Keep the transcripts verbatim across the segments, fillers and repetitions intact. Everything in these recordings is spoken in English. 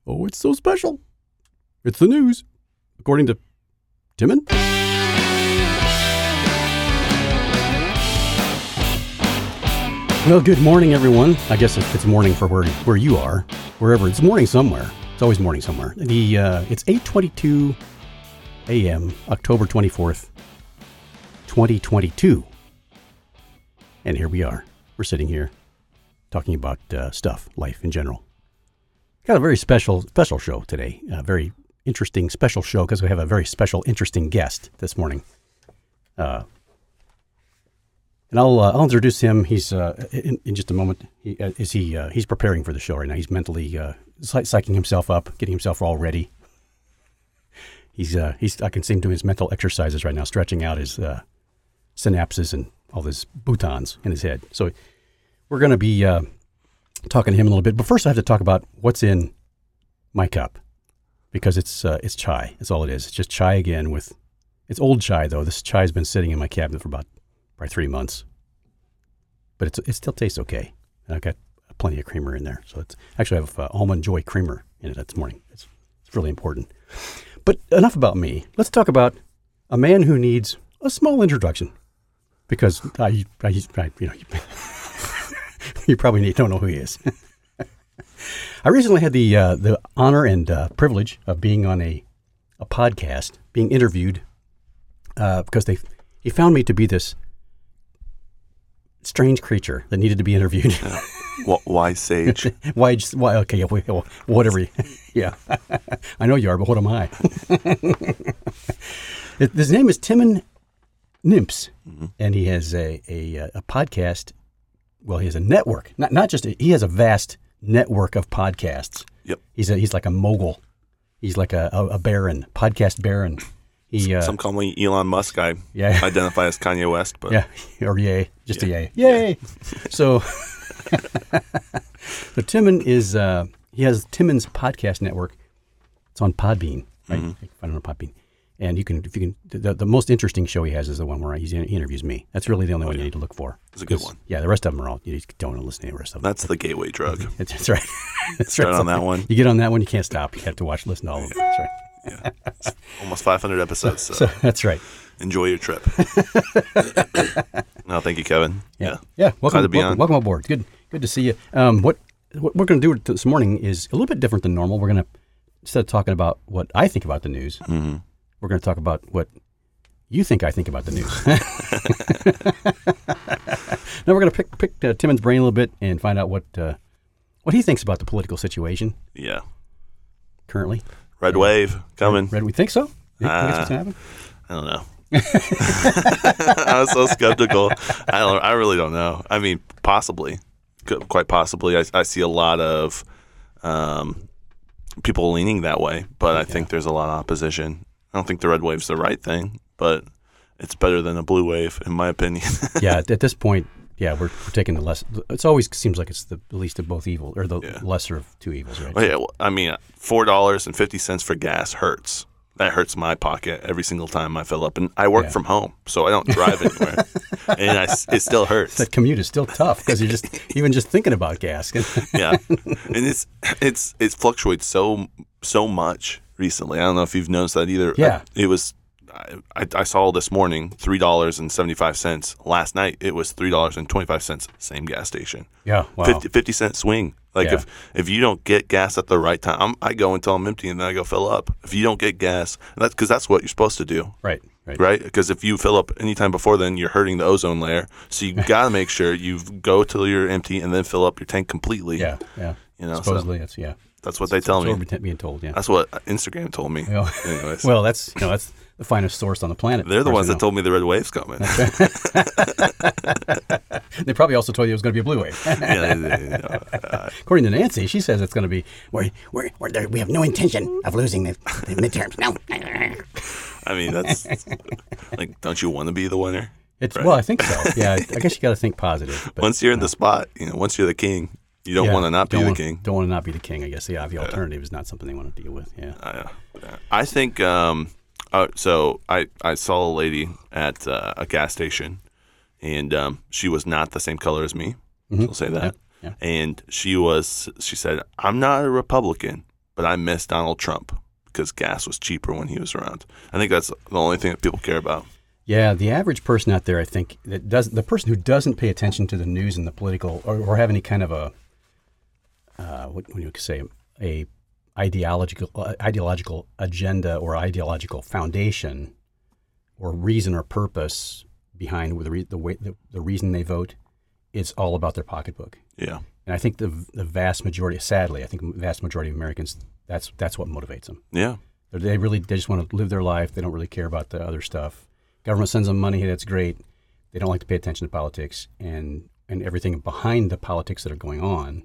Oh, it's so special. It's the news, according to Timon. Well, good morning, everyone. I guess it's morning for where where you are, wherever. It's morning somewhere. It's always morning somewhere. The uh, it's eight twenty-two a.m., October twenty-fourth, twenty twenty-two. And here we are. We're sitting here talking about uh, stuff, life in general. Got a very special special show today. A very interesting special show because we have a very special, interesting guest this morning. Uh, and I'll uh, I'll introduce him. He's uh, in, in just a moment. He, uh, is he? Uh, he's preparing for the show right now. He's mentally uh, psyching himself up, getting himself all ready. He's uh, he's. I can see him doing his mental exercises right now, stretching out his uh, synapses and all his boutons in his head. So we're going to be uh, talking to him a little bit. But first, I have to talk about what's in my cup because it's uh, it's chai. That's all it is. It's just chai again with. It's old chai though. This chai has been sitting in my cabinet for about. Probably three months, but it's, it still tastes okay. And I've got plenty of creamer in there. So it's actually I have uh, Almond Joy creamer in it this morning. It's, it's really important. But enough about me. Let's talk about a man who needs a small introduction because I, I, I you know, you probably need, don't know who he is. I recently had the uh, the honor and uh, privilege of being on a a podcast, being interviewed uh, because they he found me to be this strange creature that needed to be interviewed. Yeah. Why sage? why, why? Okay, yeah, whatever. Yeah, I know you are, but what am I? His name is Timon Nimps, mm-hmm. and he has a, a a podcast. Well, he has a network. Not not just a, he has a vast network of podcasts. Yep. He's a, he's like a mogul. He's like a, a, a baron, podcast baron. He, uh, Some call me Elon Musk. I yeah. identify as Kanye West, but yeah, or yay, just yeah. a yay, yay. Yeah. So, so Timon is uh, he has Timon's podcast network. It's on Podbean, right? Mm-hmm. You can find it on Podbean, and you can if you can. The, the most interesting show he has is the one where he's, he interviews me. That's really the only oh, one yeah. you need to look for. It's a good one. Yeah, the rest of them are all you don't want to listen to the rest of them. That's the gateway drug. That's right. That's Start right. on that one. You get on that one, you can't stop. You have to watch, listen to all of them. That's right. Yeah, almost five hundred episodes. So. so that's right. Enjoy your trip. No, thank you, Kevin. Yeah, yeah. yeah. Welcome, Glad to be welcome, on. welcome aboard. Good, good to see you. Um, what what we're going to do this morning is a little bit different than normal. We're going to instead of talking about what I think about the news, mm-hmm. we're going to talk about what you think I think about the news. Now we're going to pick pick uh, Timon's brain a little bit and find out what uh, what he thinks about the political situation. Yeah. Currently. Red yeah. wave coming. Red, red, we think so? You uh, think it's going to happen? I don't know. I was so skeptical. I don't. I really don't know. I mean, possibly, quite possibly. I, I see a lot of um, people leaning that way, but I yeah. think there's a lot of opposition. I don't think the red wave's the right thing, but it's better than a blue wave, in my opinion. Yeah, at this point, yeah, we're, we're taking the less. It always seems like it's the least of both evil, or the yeah. lesser of two evils, right? Well, yeah, well, I mean, four dollars and fifty cents for gas hurts. That hurts my pocket every single time I fill up, and I work yeah. from home, so I don't drive anywhere, and I, it still hurts. That commute is still tough because you're just even just thinking about gas. Yeah, and it's it's it fluctuates so so much recently. I don't know if you've noticed that either. Yeah, I, it was. I, I saw this morning three dollars and seventy five cents. Last night it was three dollars and twenty five cents. Same gas station. Yeah, wow. fifty, fifty cent swing. Like yeah. if if you don't get gas at the right time, I'm, I go until I'm empty and then I go fill up. If you don't get gas, that's because that's what you're supposed to do. Right. Right. Right. Because if you fill up anytime before then, you're hurting the ozone layer. So you got to make sure you go till you're empty and then fill up your tank completely. Yeah. Yeah. You know. Supposedly, so that's yeah. That's what they tell me. We're being told. Yeah. That's what Instagram told me. Well, anyways. Well, that's you know that's the finest source on the planet. They're the ones that told me the red wave's coming. They probably also told you it was going to be a blue wave. Yeah, they, they, you know, uh, According to Nancy, she says it's going to be. We're, we're, we're there, we have no intention of losing the, the midterms. No. I mean, that's like, don't you want to be the winner? It's right? Well, I think so. Yeah, I guess you got to think positive. But, once you're in no. the spot, you know, once you're the king, you don't yeah, want to not be the want, king. Don't want to not be the king. I guess yeah, the alternative yeah. is not something they want to deal with. Yeah. Uh, yeah. I think. Um, uh, so I, I saw a lady at uh, a gas station, and um, she was not the same color as me. Mm-hmm. I'll say that. Yeah. Yeah. And she was. She said, "I'm not a Republican, but I miss Donald Trump because gas was cheaper when he was around. I think that's the only thing that people care about. Yeah, the average person out there, I think, that does the person who doesn't pay attention to the news and the political, or, or have any kind of a, uh, what, what do you say, a ideological uh, ideological agenda or ideological foundation, or reason or purpose behind the re- the way the, the reason they vote, it's all about their pocketbook. Yeah, and I think the the vast majority, sadly, I think the vast majority of Americans, that's that's what motivates them. Yeah, They're, they really they just want to live their life. They don't really care about the other stuff. Government sends them money. That's great. They don't like to pay attention to politics and, and everything behind the politics that are going on.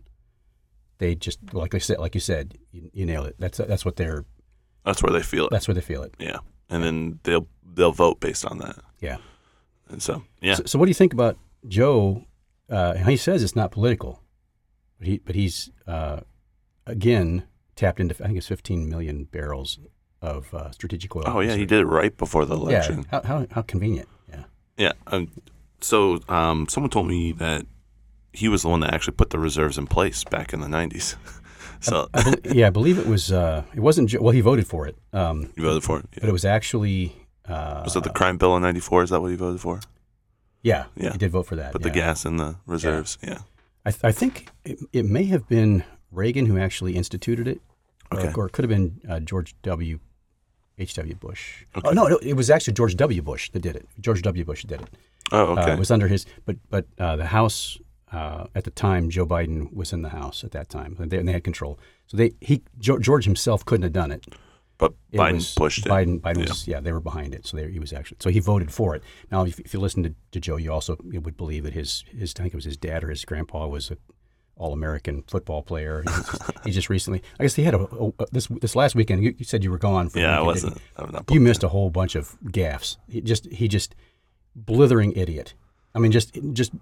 They just, like I said, like you said, you, you nailed it. That's that's what they're. that's where they feel it. That's where they feel it. Yeah, and then they'll they'll vote based on that. Yeah. And so yeah. So, so what do you think about Joe? Uh, he says it's not political, but he but he's uh, again tapped into I think it's fifteen million barrels of uh, strategic oil. Oh yeah, he did it right before the election. Yeah. How how, how convenient. Yeah. Yeah. Um, so um, someone told me that he was the one that actually put the reserves in place back in the nineties. So I bel yeah, I believe it was. Uh, it wasn't. Jo- Well, he voted for it. Um, you voted for it. Yeah. But it was actually. Uh, Was that the crime bill in ninety-four? Is that what he voted for? Yeah. Yeah. He did vote for that. Put yeah. the gas in the reserves. Yeah. I, th- I think it, it may have been Reagan who actually instituted it, Okay. or, or it could have been uh, George W. H W. Bush. Okay. Oh no, it, it was actually George W. Bush that did it. George W. Bush did it. Oh, okay. Uh, it was under his, but but uh, the House uh, at the time, Joe Biden was in the House at that time, and they, and they had control. So they he Jo- George himself couldn't have done it. but It Biden was- pushed it. Biden, Biden Yeah. was, yeah, they were behind it. So they, he was actually, so he voted for it. Now, if, if you listen to, to Joe, you also you would believe that his, his, I think it was his dad or his grandpa was an all-American football player. He just, he just recently, I guess he had a, a this this last weekend. You, you said you were gone. For a Yeah, I weekend, didn't wasn't. I'm not You You missed a whole bunch of gaffes. He just, he just blithering idiot. I mean, just, just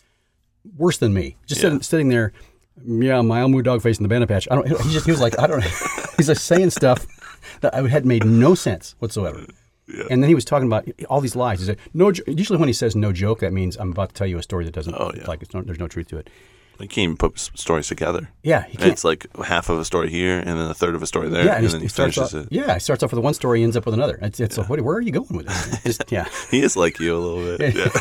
worse than me. Just Yeah. sitting, sitting there. Yeah, my Elmo dog face in the banana patch. I don't. He just, he was like, I don't. He's just saying stuff that I had made no sense whatsoever. Yeah. And then he was talking about all these lies. He said, no. jo- Usually, when he says no joke, that means I'm about to tell you a story that doesn't. Oh, yeah. Like it's no, there's no truth to it. They can't even put s- stories together. Yeah, he And can't. it's like half of a story here and then a third of a story there, Yeah, and, and, then he, he, he starts finishes off. it. Yeah, he starts off with one story, ends up with another. It's, it's like, what, where are you going with this? Just, yeah. He is like you a little bit. Yeah.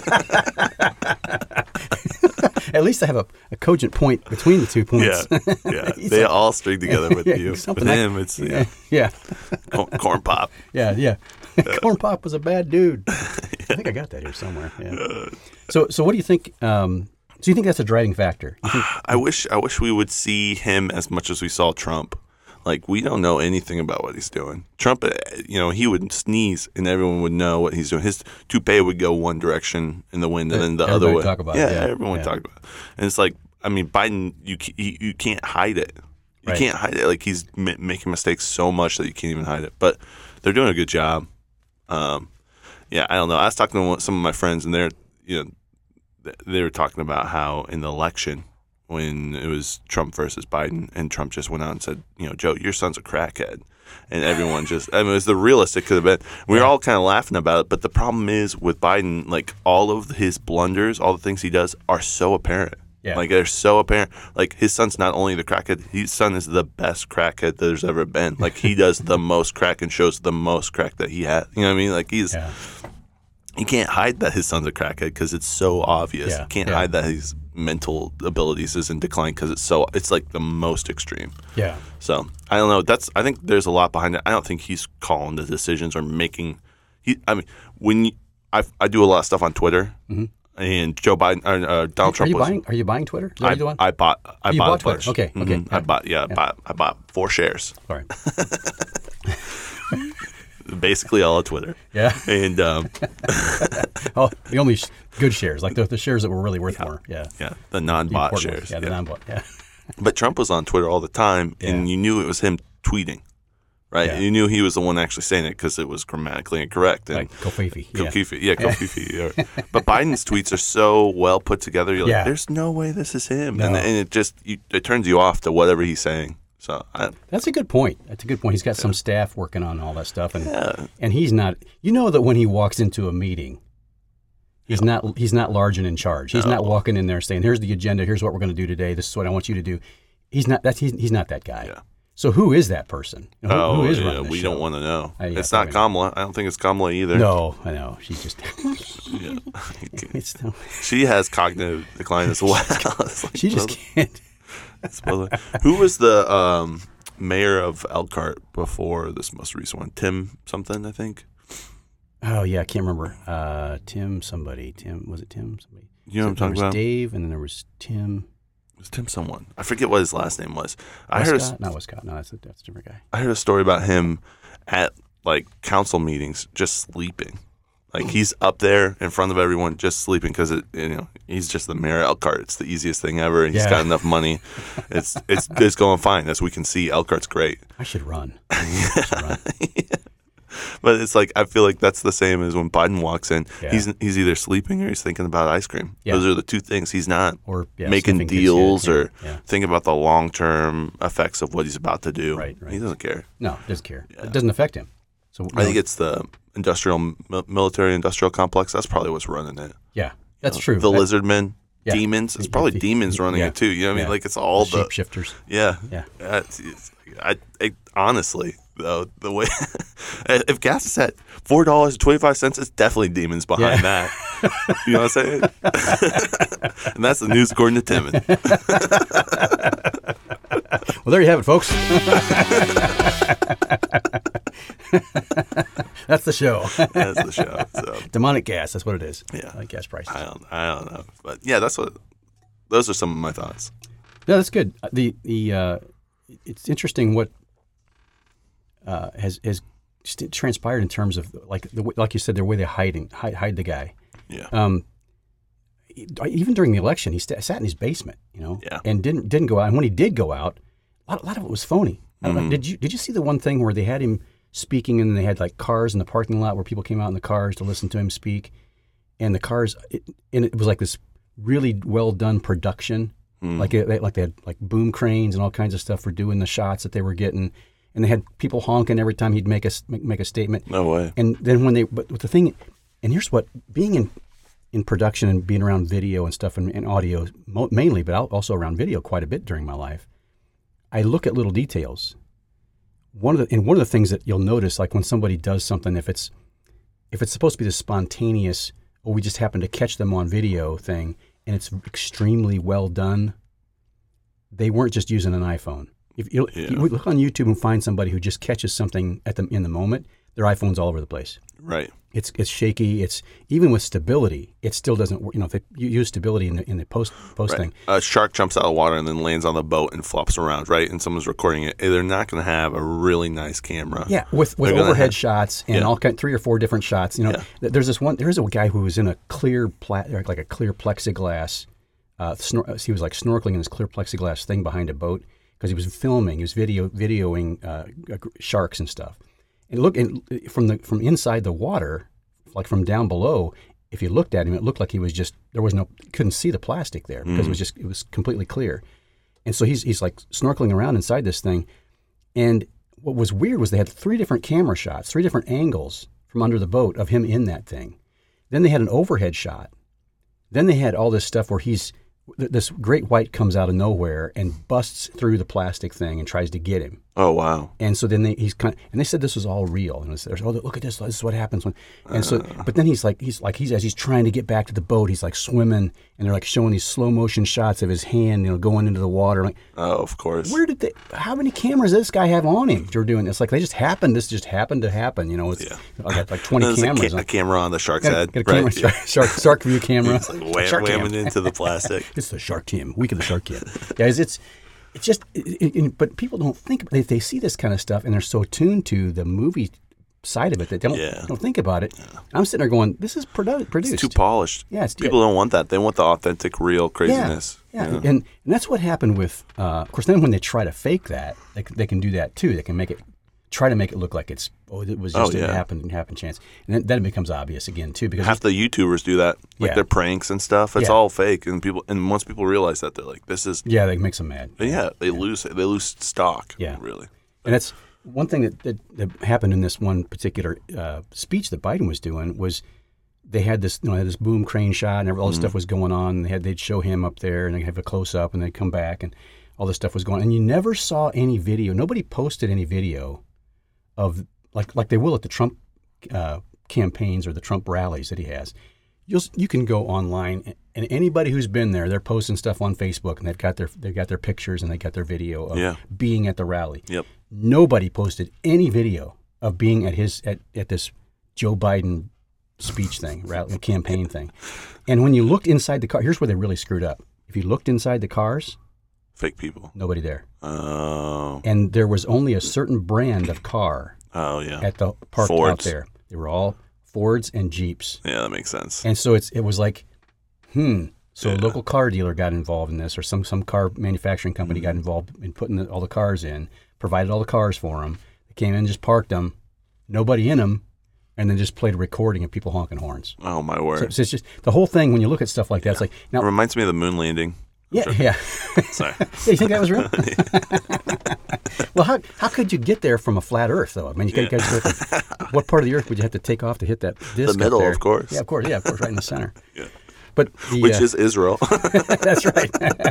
At least I have a, a cogent point between the two points. Yeah, yeah. He's they like- all string together with Yeah, you. With something like- him, it's yeah, yeah, yeah, corn, corn pop. yeah, yeah. Corn Pop was a bad dude. I think I got that here somewhere. Yeah. So, so what do you think? Um, so you think that's a driving factor? You think, I wish, I wish we would see him as much as we saw Trump. Like we don't know anything about what he's doing. Trump, uh, you know, he would sneeze and everyone would know what he's doing. His toupee would go one direction in the wind and then the other Everybody way. talk about it, yeah, yeah, everyone yeah. talk about it. And it's like, I mean, Biden, you ca- you, you can't hide it. You Right. can't hide it. Like he's m- making mistakes so much that you can't even hide it. But they're doing a good job. Um, yeah, I don't know. I was talking to one- some of my friends, and they're you know th- they were talking about how in the election when it was Trump versus Biden, and Trump just went out and said, you know, Joe, your son's a crackhead, and everyone just I mean, it was the realest it could have been. We were all kind of laughing about it, but the problem is with Biden, like all of his blunders, all the things he does are so apparent. Yeah. Like they're so apparent. Like his son's not only the crackhead, his son is the best crackhead there's ever been. Like he does the most crack and shows the most crack that he has. You know what I mean? Like he's yeah, you can't hide that his son's a crackhead because it's so obvious. Yeah, You can't yeah. hide that his mental abilities is in decline because it's so it's like the most extreme. yeah. So I don't know. That's I think there's a lot behind it. I don't think he's calling the decisions or making. He I mean when you, I I do a lot of stuff on Twitter. Mm-hmm. And Joe Biden, uh, uh, Donald Are Trump you was. buying? Are you buying Twitter? Is that I, what you're doing? I bought. I You bought, bought a Twitter. bunch. Okay, okay, Mhm. yeah. I bought. Yeah, I bought. I bought four shares. All right. Basically, all of Twitter. Yeah. And um, Oh, the only sh- good shares, like the, the shares that were really worth more. Yeah. yeah, the The non-bought important ones. shares. Yeah, the yeah. non-bought. Yeah. But Trump was on Twitter all the time, and Yeah. you knew it was him tweeting, right? Yeah. You knew he was the one actually saying it because it was grammatically incorrect. And Like Kofifi. Yeah. Kofifi, yeah, Kofifi. Yeah. But Biden's tweets are so well put together. You're like, Yeah. there's no way this is him, No. and, and it just you, it turns you off to whatever he's saying. So I, That's a good point. That's a good point. He's got some staff working on all that stuff, and yeah, and he's not. You know that when he walks into a meeting, he's not. He's not large and in charge. He's not No. walking in there saying, "Here's the agenda. Here's what we're going to do today. This is what I want you to do." He's not. That's he's, he's not that guy. Yeah. So who is that person? Who, oh, who is yeah, running the we show? don't want to know. Uh, yeah, it's not probably Kamala. I don't think it's Kamala either. No, I know. She's just. Yeah. it's no, She has cognitive decline as well. It's like, she just can't. brother. Who was the um, mayor of Elkhart before this most recent one? Tim something, I think. Oh yeah, I can't remember. Uh, Tim somebody. Tim was it Tim somebody? You know what I'm there talking was about? Dave, and then there was Tim. It was Tim someone. I forget what his last name was. I heard Westcott? a, Not Westcott. No, that's a, that's a different guy. I heard a story about him at like council meetings just sleeping. Like he's up there in front of everyone just sleeping because it you know he's just the mayor of Elkhart. It's the easiest thing ever, and he's Yeah. got enough money. It's it's it's going fine. As we can see, Elkhart's great. I should run. I should run. But it's like I feel like that's the same as when Biden walks in. Yeah. He's he's either sleeping or he's thinking about ice cream. Yeah. Those are the two things. He's not Or yeah, making sniffing kids, deals yeah, or yeah. thinking about the long term effects of what he's about to do. Right, right. He doesn't care. No, doesn't care. It doesn't affect him. So I think it's the industrial mi- military industrial complex. That's probably what's running it. yeah, that's true. The That- lizardmen, Yeah. demons. It's probably The- demons running yeah. it too. You know what I mean? Yeah. Like it's all the the shapeshifters. yeah Yeah. Yeah, it's, it's, I, I honestly though the way if gas is at four dollars and twenty five cents, it's definitely demons behind Yeah. that. You know what I'm saying? And that's the news according to Timon. Well, there you have it, folks. That's the show. That's the show. So Demonic gas. That's what it is. Yeah. Like gas prices. I don't I don't know, but yeah, that's what. Those are some of my thoughts. No, that's good. The the uh, it's interesting what uh, has has st- transpired in terms of like the way- like you said, their way they hiding hide, hide the guy. Yeah. Um, even during the election, he st- sat in his basement, you know, Yeah. and didn't didn't go out. And when he did go out, a lot, a lot of it was phony. I don't know, Mhm. did you did you see the one thing where they had him speaking and they had like cars in the parking lot where people came out in the cars to listen to him speak, and the cars it, and it was like this really well done production. Mm. Like it, like they had like boom cranes and all kinds of stuff for doing the shots that they were getting, and they had people honking every time he'd make a make, make a statement. No way. And then when they, but the thing, and here's what being in in production and being around video and stuff and, and audio mo- mainly, but also around video quite a bit during my life, I look at little details. One of the and one of the things that you'll notice, like when somebody does something, if it's if it's supposed to be this spontaneous, or we just happen to catch them on video thing, and it's extremely well done, they weren't just using an iPhone. If you, Yeah. if you look on YouTube and find somebody who just catches something at the in the moment, their iPhone's all over the place. Right. It's it's shaky. It's even with stability, it still doesn't work. You know, if they you use stability in the in the post post Right. thing, A shark jumps out of water and then lands on the boat and flops around, right? And someone's recording it. They're not going to have a really nice camera. yeah, with with They're gonna overhead have- shots and Yeah. all kind three or four different shots. You know, Yeah. th- there's this one. There's a guy who was in a clear pla- like a clear plexiglass. Uh, snor- he was like snorkeling in this clear plexiglass thing behind a boat because he was filming. He was video videoing uh, sharks and stuff. And look, and from the from inside the water, like from down below, if you looked at him, it looked like he was just there was no couldn't see the plastic there because it was just it was completely clear. And so he's he's like snorkeling around inside this thing. And what was weird was they had three different camera shots, three different angles from under the boat of him in that thing. Then they had an overhead shot. Then they had all this stuff where he's th- this great white comes out of nowhere and busts through the plastic thing and tries to get him. Oh, wow. And so then they, he's kind of, and they said this was all real. And it was, there's, oh, look at this. This is what happens when. And so, but then he's like, he's like, he's as he's trying to get back to the boat, he's like swimming, and they're like showing these slow motion shots of his hand, you know, going into the water. Like, Oh, of course. where did they? How many cameras does this guy have on him? They're doing this. Like they just happened. This just happened to happen. You know, it's Yeah. I got like twenty There's a, cameras. ca- a camera on the shark's got a, head. got a camera, right. shark, shark, shark view camera. It's like wham, Shark cam. whamming into the plastic. It's the Shark Team, week of the Shark Team. Guys, it's it's just, it, it, but people don't think they, they see this kind of stuff and they're so tuned to the movie side of it that they don't Yeah. don't think about it. I'm sitting there going, this is produ- produced. It's too polished. Yeah, it's- People don't want that. They want the authentic, real yeah, craziness. yeah. you know? And, and that's what happened with. Uh, of course, then when they try to fake that, they, c- they can do that too. They can make it try to make it look like it's oh it was just Oh, a yeah. happen happen chance, and then, then it becomes obvious again too because Half the YouTubers do that. Like Yeah. their pranks and stuff. It's Yeah. all fake. And people and once people realize that, they're like, this is yeah, they makes them mad. yeah, they lose they lose stock. Yeah. Really. And that's one thing that, that, that happened in this one particular uh, speech that Biden was doing was they had this, you know, this boom crane shot and all this Mm-hmm. stuff was going on. And they had they'd show him up there and they'd have a close up and they'd come back and all this stuff was going on. And you never saw any video. Nobody posted any video of, like like they will at the Trump uh, campaigns or the Trump rallies that he has. You'll, you can go online, and anybody who's been there, they're posting stuff on Facebook, and they've got their they've got their pictures and they got their video of yeah. being at the rally. Yep. Nobody posted any video of being at his at, at this Joe Biden speech thing, rally, campaign thing. And when you looked inside the car, here's where they really screwed up. If you looked inside the cars, fake people. Nobody there. Oh. And there was only a certain brand of car. Oh yeah. At the parked Fords. out there. They were all Fords and Jeeps. Yeah, that makes sense. And so it's it was like, hmm. So yeah. a local car dealer got involved in this, or some some car manufacturing company mm-hmm. got involved in putting the, all the cars in, provided all the cars for them. They came in, just parked them, nobody in them, and then just played a recording of people honking horns. Oh my word! So, so it's just the whole thing. When you look at stuff like that, yeah. it's like now it reminds me of the moon landing. Yeah, sure. yeah. Sorry. Yeah, you think that was real? Well, how how could you get there from a flat Earth, though? I mean, you yeah. guys go to, what part of the Earth would you have to take off to hit that disc? The middle, up there? of course. Yeah, of course. Yeah, of course, right in the center. Yeah. But the, which uh, is Israel. That's right.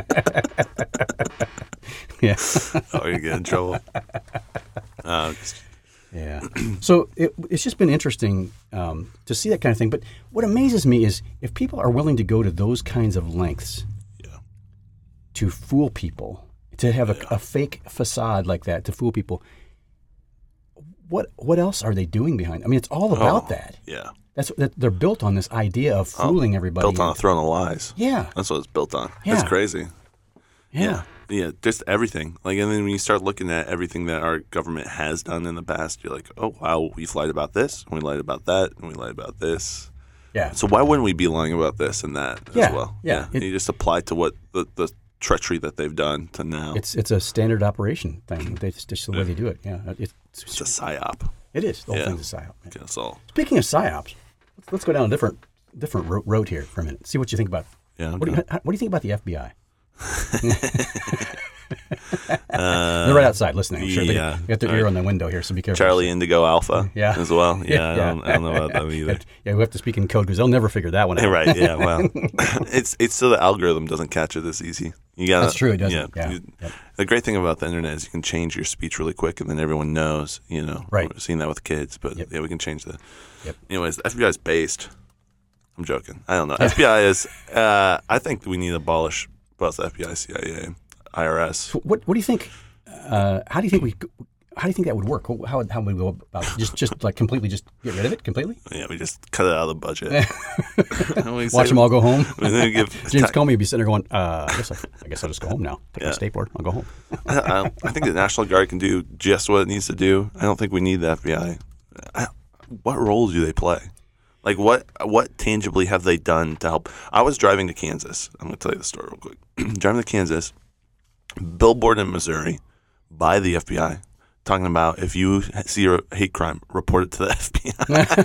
Yeah. Oh, you get in trouble. Uh, yeah. So it, it's just been interesting um, to see that kind of thing. But what amazes me is if people are willing to go to those kinds of lengths yeah. to fool people, to have a, a fake facade like that to fool people, what what else are they doing behind? I mean, it's all about oh, that. Yeah. That's that they're built on this idea of fooling oh, everybody. Built on a throne of lies. Yeah. That's what it's built on. Yeah. It's crazy. Yeah. yeah. Yeah, just everything. Like, and then when you start looking at everything that our government has done in the past, you're like, oh, wow, we've lied about this, and we lied about that, and we lied about this. Yeah. So why wouldn't we be lying about this and that yeah. as well? Yeah. yeah. It, you just apply to what the, the treachery that they've done to now. It's it's a standard operation thing. They, it's just the way yeah. they do it. Yeah. It's, it's a psyop. It is. The whole yeah. thing's a psyop. Yeah. That's all. Speaking of psyops, let's, let's go down a different different ro- road here for a minute. See what you think about. Yeah. What do you What do you think about the F B I? uh, They're right outside listening. I'm sure yeah. they got their ear on the window here, so be careful. Charlie Indigo Alpha yeah. as well. Yeah, yeah. I, don't, I don't know about them either. Yeah, we have to speak in code because they'll never figure that one out. Right, yeah, well, it's it's so the algorithm doesn't catch it this easy. You gotta, That's true, it doesn't. Yeah. Yeah. You, yep. The great thing about the internet is you can change your speech really quick and then everyone knows, you know. Right. We've seen that with kids, but yep. yeah, we can change that. Yep. Anyways, the F B I is based. I'm joking. I don't know. F B I is, uh, I think we need to abolish both F B I, C I A, I R S. So what What do you think? Uh, how do you think we? How do you think that would work? How would how would we go about it? just just like completely just get rid of it completely? Yeah, we just cut it out of the budget. Watch them all go home. give James ta- Comey would be sitting there going, uh, I guess I, I guess I'll just go home now. Take yeah. my stapler. I'll go home. I, I, I think the National Guard can do just what it needs to do. I don't think we need the F B I. I what role do they play? Like, what what tangibly have they done to help? I was driving to Kansas. I'm going to tell you the story real quick. Driving to Kansas, billboard in Missouri by the F B I talking about if you see a hate crime, report it to the F B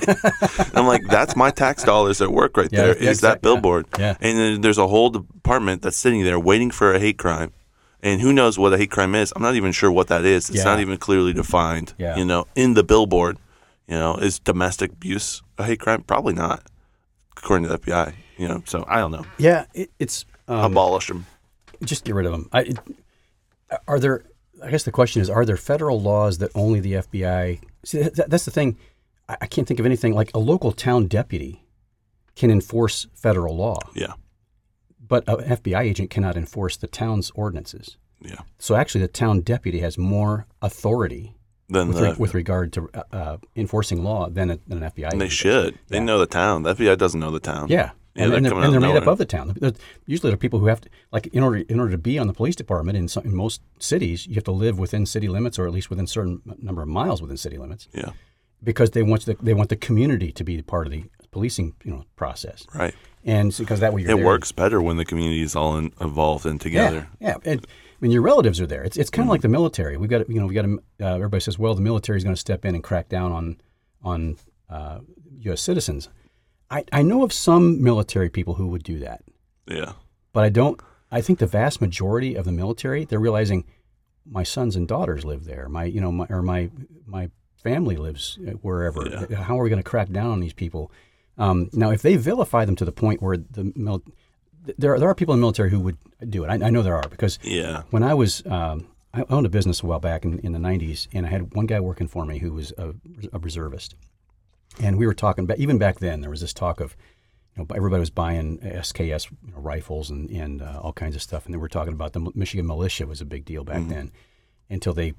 I. I'm like, that's my tax dollars at work right Yeah, there. yeah, Is that exactly. billboard? Yeah. And then there's a whole department that's sitting there waiting for a hate crime. And who knows what a hate crime is? I'm not even sure what that is. It's Yeah. not even clearly defined. Yeah. You know, in the billboard. You know, is domestic abuse a hate crime? Probably not, according to the F B I. You know, so I don't know. Yeah, it, it's um, Abolish them. just get rid of them. I, it, are there? I guess the question is: are there federal laws that only the F B I? See, that, that's the thing. I, I can't think of anything like a local town deputy can enforce federal law. Yeah. But an F B I agent cannot enforce the town's ordinances. Yeah. So actually, the town deputy has more authority Then with, the, re- with regard to uh, uh, enforcing law than, a, than an F B I and they agent. should. They Yeah. know the town. The F B I doesn't know the town. Yeah. Yeah, and, they're and they're, coming and out they're of made up nowhere. of the town. They're- Usually, there are people who have to, like, in order in order to be on the police department in, some, in most cities, you have to live within city limits, or at least within a certain number of miles within city limits, Yeah. because they want the they want the community to be part of the policing, you know, process. Right. And because that way you're It there. works better when the community is all in, involved and together. Yeah, yeah. And, I mean, your relatives are there. It's it's kind of Mm-hmm. like the military. We've got, you know, we got. Uh, everybody says, well, the military is going to step in and crack down on on uh, U S citizens. I, I know of some military people who would do that, Yeah. but I don't. I think the vast majority of the military, they're realizing my sons and daughters live there. My, you know, my, or my my family lives wherever. Yeah. How are we going to crack down on these people? Um, now, if they vilify them to the point where the mil- th- there are, there are people in the military who would do it. I, I know there are because Yeah. when I was um, I owned a business a while back in, in the nineties, and I had one guy working for me who was a, a reservist, and we were talking about even back then there was this talk of, you know, everybody was buying S K S you know, rifles and and uh, all kinds of stuff, and they were talking about the Michigan militia was a big deal back Mm-hmm. then, until they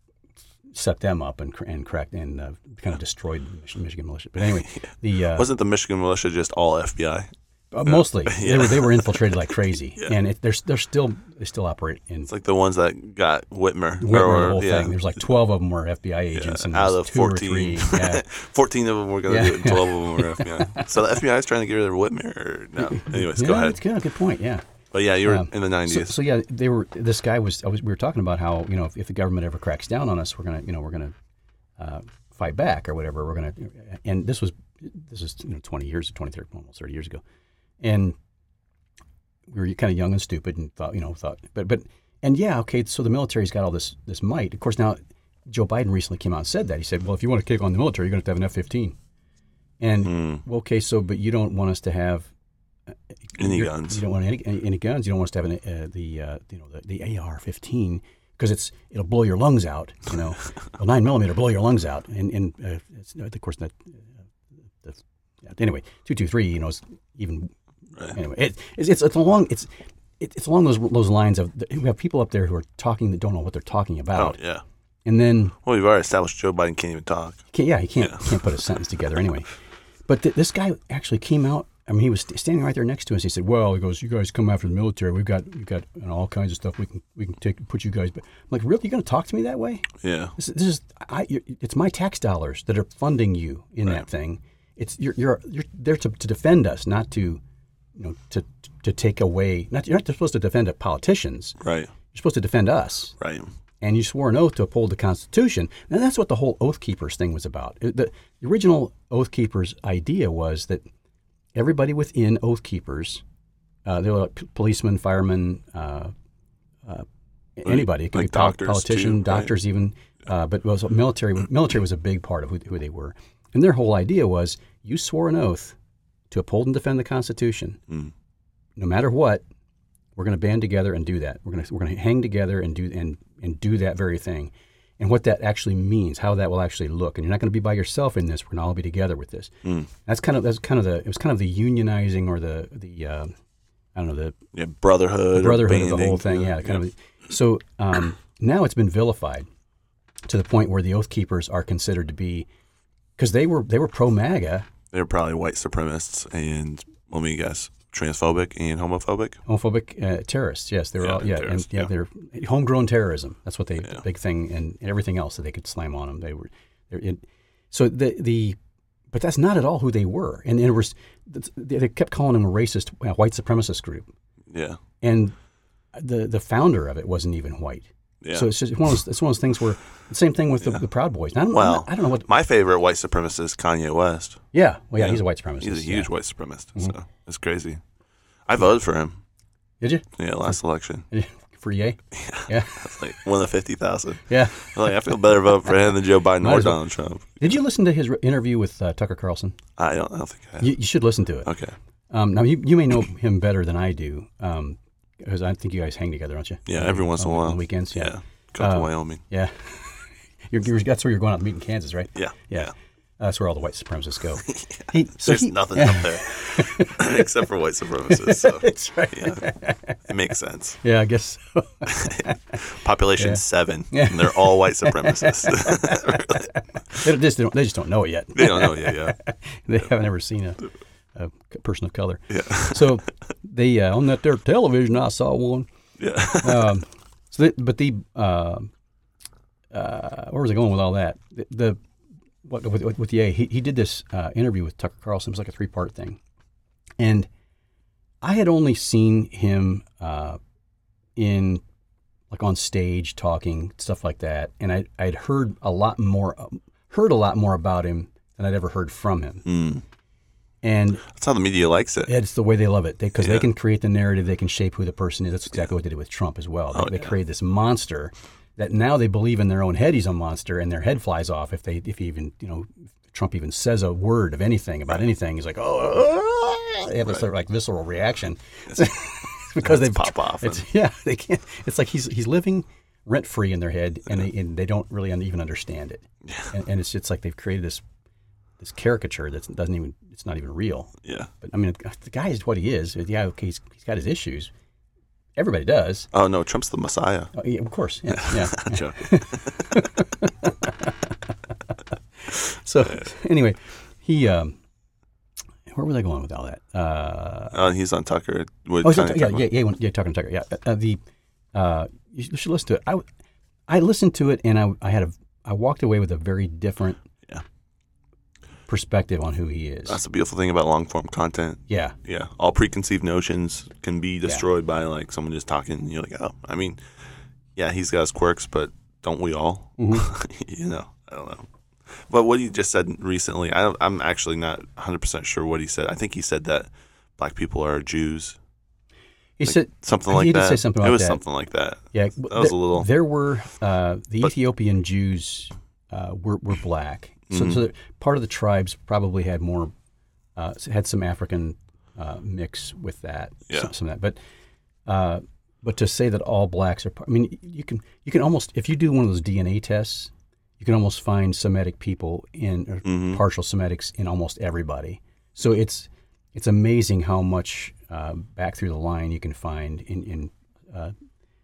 set them up and cr- and cracked and uh, kind of destroyed the Mich- Michigan militia. But anyway, the uh, Wasn't the Michigan militia just all F B I? uh, mostly yeah. they were they were infiltrated like crazy, Yeah. and it, they're they're still they still operate in. It's like the ones that got Whitmer. Whitmer, or, the whole yeah, thing. There's like twelve of them were F B I agents, and out there's of two or fourteen. three. Yeah. fourteen of them were going to Yeah. do it, and twelve of them were F B I. So the F B I is trying to get rid of Whitmer? Or no? Anyways, yeah, go ahead. That's good. Good point. Yeah. But yeah, you were Um, in the So, nineties. so yeah, they were. This guy was. I was. We were talking about how, you know, if, if the government ever cracks down on us, we're gonna, you know, we're gonna uh, fight back or whatever. We're gonna. And this was this is you know twenty years, twenty, thirty, almost thirty years ago, and we were kind of young and stupid and thought, you know, thought, but but and yeah, okay. So the military's got all this this might. Of course, now Joe Biden recently came out and said that. He said, well, if you want to kick on the military, you're going to have to have an F fifteen. And Mm. well, okay, so but you don't want us to have Any you're- guns. You don't want any, any, any guns. You don't want us to have an, uh, the uh, you know the, the A R fifteen because it's it'll blow your lungs out. You know, a nine millimeter blow your lungs out. And and uh, it's, of course that. Uh, the, yeah, anyway, two two three. You know, is even Right. anyway. It, it's it's it's along it's it, it's along those those lines of the, we have people up there who are talking that don't know what they're talking Oh, about. yeah. And then Well, we've already established Joe Biden can't even talk. can't, yeah, he can't Yeah. can't put a sentence together anyway. But th- this guy actually came out. I mean, he was st- standing right there next to us. He said, "Well, he goes, you guys come after the military. We've got we've got you know, all kinds of stuff we can we can take put you guys." But I'm like, really, you going to talk to me that way? Yeah. This, is- this is I. You're, it's my tax dollars that are funding you in Right. that thing. It's you're you're you're there to, to defend us, not to, you know, to to take away. Not you're not supposed to defend politicians. Right. You're supposed to defend us. Right. And you swore an oath to uphold the Constitution. And that's what the whole Oath Keepers thing was about. It- The, the original Oath Keepers idea was that everybody within Oath Keepers, uh, they were like p- policemen, firemen, uh, uh, anybody. It could like be pol- doctors, politician, too, right? doctors even. Uh, but it was military. Military was a big part of who, who they were. And their whole idea was you swore an oath to uphold and defend the Constitution. Mm. No matter what, we're going to band together and do that. We're going to we're going to hang together and do and and do that very thing, and what that actually means, how that will actually look. And you're not going to be by yourself in this. We're going to all be together with this. Mm. That's kind of that's kind of the it was kind of the unionizing or the the uh, I don't know the Yeah. Brotherhood. or brotherhood of the banding. whole thing. Yeah, kind of. So um, now it's been vilified to the point where the Oath Keepers are considered to be because they were they were pro MAGA. They were probably white supremacists and, let me guess, transphobic and homophobic. Homophobic uh, terrorists, yes, they were Yeah, all yeah, terrorists, and, yeah, yeah. they're homegrown terrorism. That's what they Yeah. the big thing, and, and everything else that they could slam on them. They were, they're in, so the the, but that's not at all who they were, and it was they they kept calling them a racist uh, white supremacist group, Yeah. and the the founder of it wasn't even white. Yeah. So it's just one of those, it's one of those things where the same thing with the, the Proud Boys. Now, I don't, Well, I'm not- I don't know what. My favorite white supremacist is Kanye West. Yeah, well, yeah, he's a white supremacist. He's a huge yeah. Mm-hmm. white supremacist. So it's crazy. I voted for him. Did you? Yeah, last election. For yay? Yeah, That's like one of the fifty thousand. yeah. Like, I feel better vote for him than Joe Biden Might or as well. Donald Trump. Did you listen to his re- interview with uh, Tucker Carlson? I don't. I don't think I have. You, you should listen to it. Okay. Um, now you, you may know him better than I do, um, because I think you guys hang together, don't you? Yeah, every once in a On- while. on weekends. Yeah, Yeah. Go to Uh, Wyoming. yeah. you're, you're, that's where you're going out to meet in Kansas, right? Yeah. Yeah, that's where all the white supremacists go. He, so There's he- nothing up there except for white supremacists. So That's right. yeah, it makes sense. Yeah, I guess. So. Population Yeah. seven, Yeah. and they're all white supremacists. they, just don't, they just don't know it yet. They don't know. Yeah, yeah, They haven't ever seen a, a person of color. yeah, So they uh, on that there television, I saw one. yeah. Um, so, the, but the uh, uh, where was I going with all that? The, the what with, with, with the A, he, he did this uh, interview with Tucker Carlson. It was like a three part thing, and I had only seen him uh, in like on stage talking stuff like that, and I I'd heard a lot more heard a lot more about him than I'd ever heard from him, Mm. and That's how the media likes it. it's the way they love it because they Yeah. can create the narrative. They can shape who the person is. That's exactly what they did with Trump as well. They, Oh, they yeah. create this monster that now they believe in their own head he's a monster, and their head flies off if they if he even you know Trump even says a word of anything about anything, he's like, oh, they have this sort of like visceral reaction because they pop off. It's, And, yeah, they can't. It's like he's he's living rent free in their head, and they and they don't really even understand it. yeah. And, and it's it's like they've created this this caricature that doesn't even it's not even real. yeah. But I mean, the guy is what he is. Yeah, okay, he's, he's got his issues. Everybody does. Oh no, Trump's the Messiah. Oh, yeah, of course. Yeah. yeah. I'm joking. So anyway, he um, where was I going with all that? Uh, Oh, he's on Tucker. With oh, he's on, Tiny yeah, Tucker. yeah, yeah, yeah, yeah, talking to Tucker. Yeah, uh, the uh, you should listen to it. I I listened to it and I I had a I walked away with a very different Yeah. perspective on who he is. That's the beautiful thing about long form content. Yeah, Yeah, all preconceived notions can be destroyed by like someone just talking. And you're like, oh, I mean, yeah, he's got his quirks, but don't we all? Mm-hmm. You know, I don't know. But what he just said recently, I don't, I'm actually not one hundred percent sure what he said. I think he said that black people are Jews, he like, said something he like did that. say something it about was that. something like that. Yeah, That was there, a little- There were uh, the But- Ethiopian Jews uh, were were black, so, Mhm. so that part of the tribes probably had more uh, had some African uh, mix with that. Yeah. some, some of that. But uh, but to say that all blacks are, par- I mean, you can you can almost if you do one of those D N A tests, you can almost find Semitic people in or Mhm. partial Semitics in almost everybody. So it's it's amazing how much uh, back through the line you can find in in uh,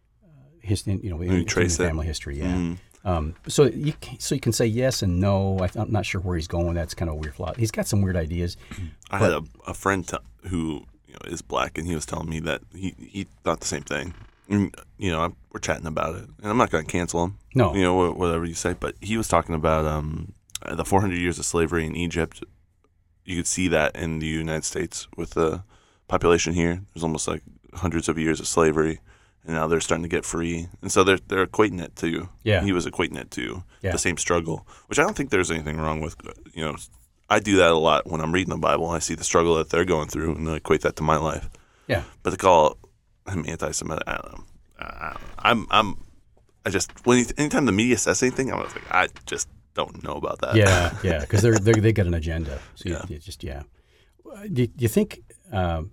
his in, you know in, you in trace it. family history. Yeah. Mhm. Um, so you can, so you can say yes and no. I, I'm not sure where he's going. That's kind of a weird flaw. He's got some weird ideas. I had a, a friend t- who you know, is black, and he was telling me that he, he thought the same thing. And, you know, I'm, we're chatting about it, and I'm not going to cancel him. No. You know, wh- whatever you say. But he was talking about um, the four hundred years of slavery in Egypt. You could see that in the United States with the population here. There's almost like hundreds of years of slavery, and now they're starting to get free. And so they're they're equating it to, Yeah. he was equating it to Yeah. the same struggle, which I don't think there's anything wrong with. You know, I do that a lot when I'm reading the Bible. I see the struggle that they're going through, and I equate that to my life. Yeah. But to call him anti-Semitic, I don't know. I don't know. I'm, I'm, I just when anytime the media says anything, I'm like, I just don't know about that. Yeah, yeah, because they're, they're they got an agenda. So you, Yeah. you just yeah. Uh, Do, do you think? Um,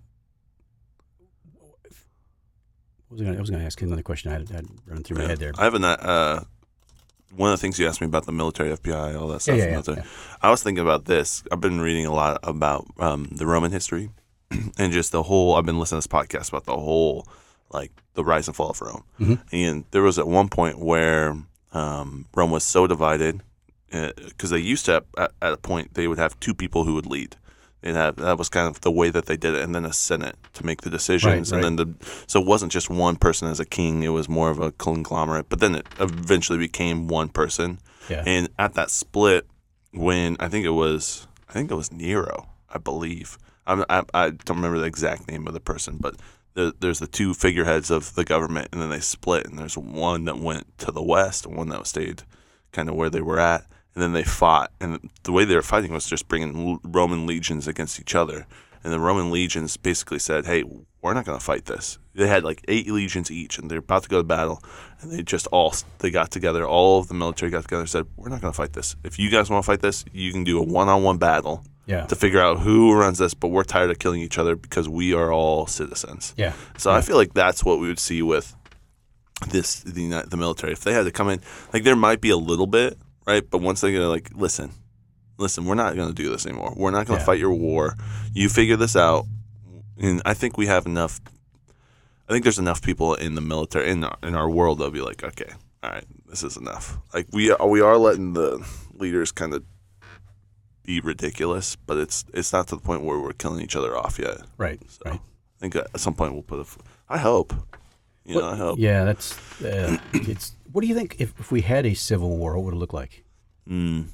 what was I, gonna, I was going to ask you another question. I had, had run through my Yeah. head there. I have a uh, one of the things you asked me about the military, F B I, all that stuff. yeah, yeah, military. yeah. I was thinking about this. I've been reading a lot about um, the Roman history and just the whole. I've been listening to this podcast about the whole, like the rise and fall of Rome. Mhm. And there was at one point where um, Rome was so divided because they used to at, at a point they would have two people who would lead. And that, that was kind of the way that they did it, and then a senate to make the decisions, Right, and then the so it wasn't just one person as a king; it was more of a conglomerate. But then it eventually became one person, Yeah. and at that split, when I think it was, I think it was Nero, I believe. I'm, I I don't remember the exact name of the person, but there, there's the two figureheads of the government, and then they split, and there's one that went to the west, and one that stayed kind of where they were at. And then they fought, and the way they were fighting was just bringing l- Roman legions against each other. And the Roman legions basically said, "Hey, we're not going to fight this." They had like eight legions each, and they're about to go to battle. And they just all they got together. All of the military got together and said, "We're not going to fight this. If you guys want to fight this, you can do a one-on-one battle Yeah. to figure out who runs this. But we're tired of killing each other because we are all citizens." Yeah. So I feel like that's what we would see with this the Uni- the military. If they had to come in, like there might be a little bit. Right, but once they go, like, listen, listen, we're not going to do this anymore. We're not going to Yeah. fight your war. You figure this out, and I think we have enough. I think there's enough people in the military in our, in our world that'll be like, okay, all right, this is enough. Like we are, we are letting the leaders kind of be ridiculous, but it's it's not to the point where we're killing each other off yet. Right. So Right. I think at some point we'll put a. f- I hope. You know, I hope. Yeah. That's. Uh, it's. What do you think if, if we had a civil war? What would it look like? Mm.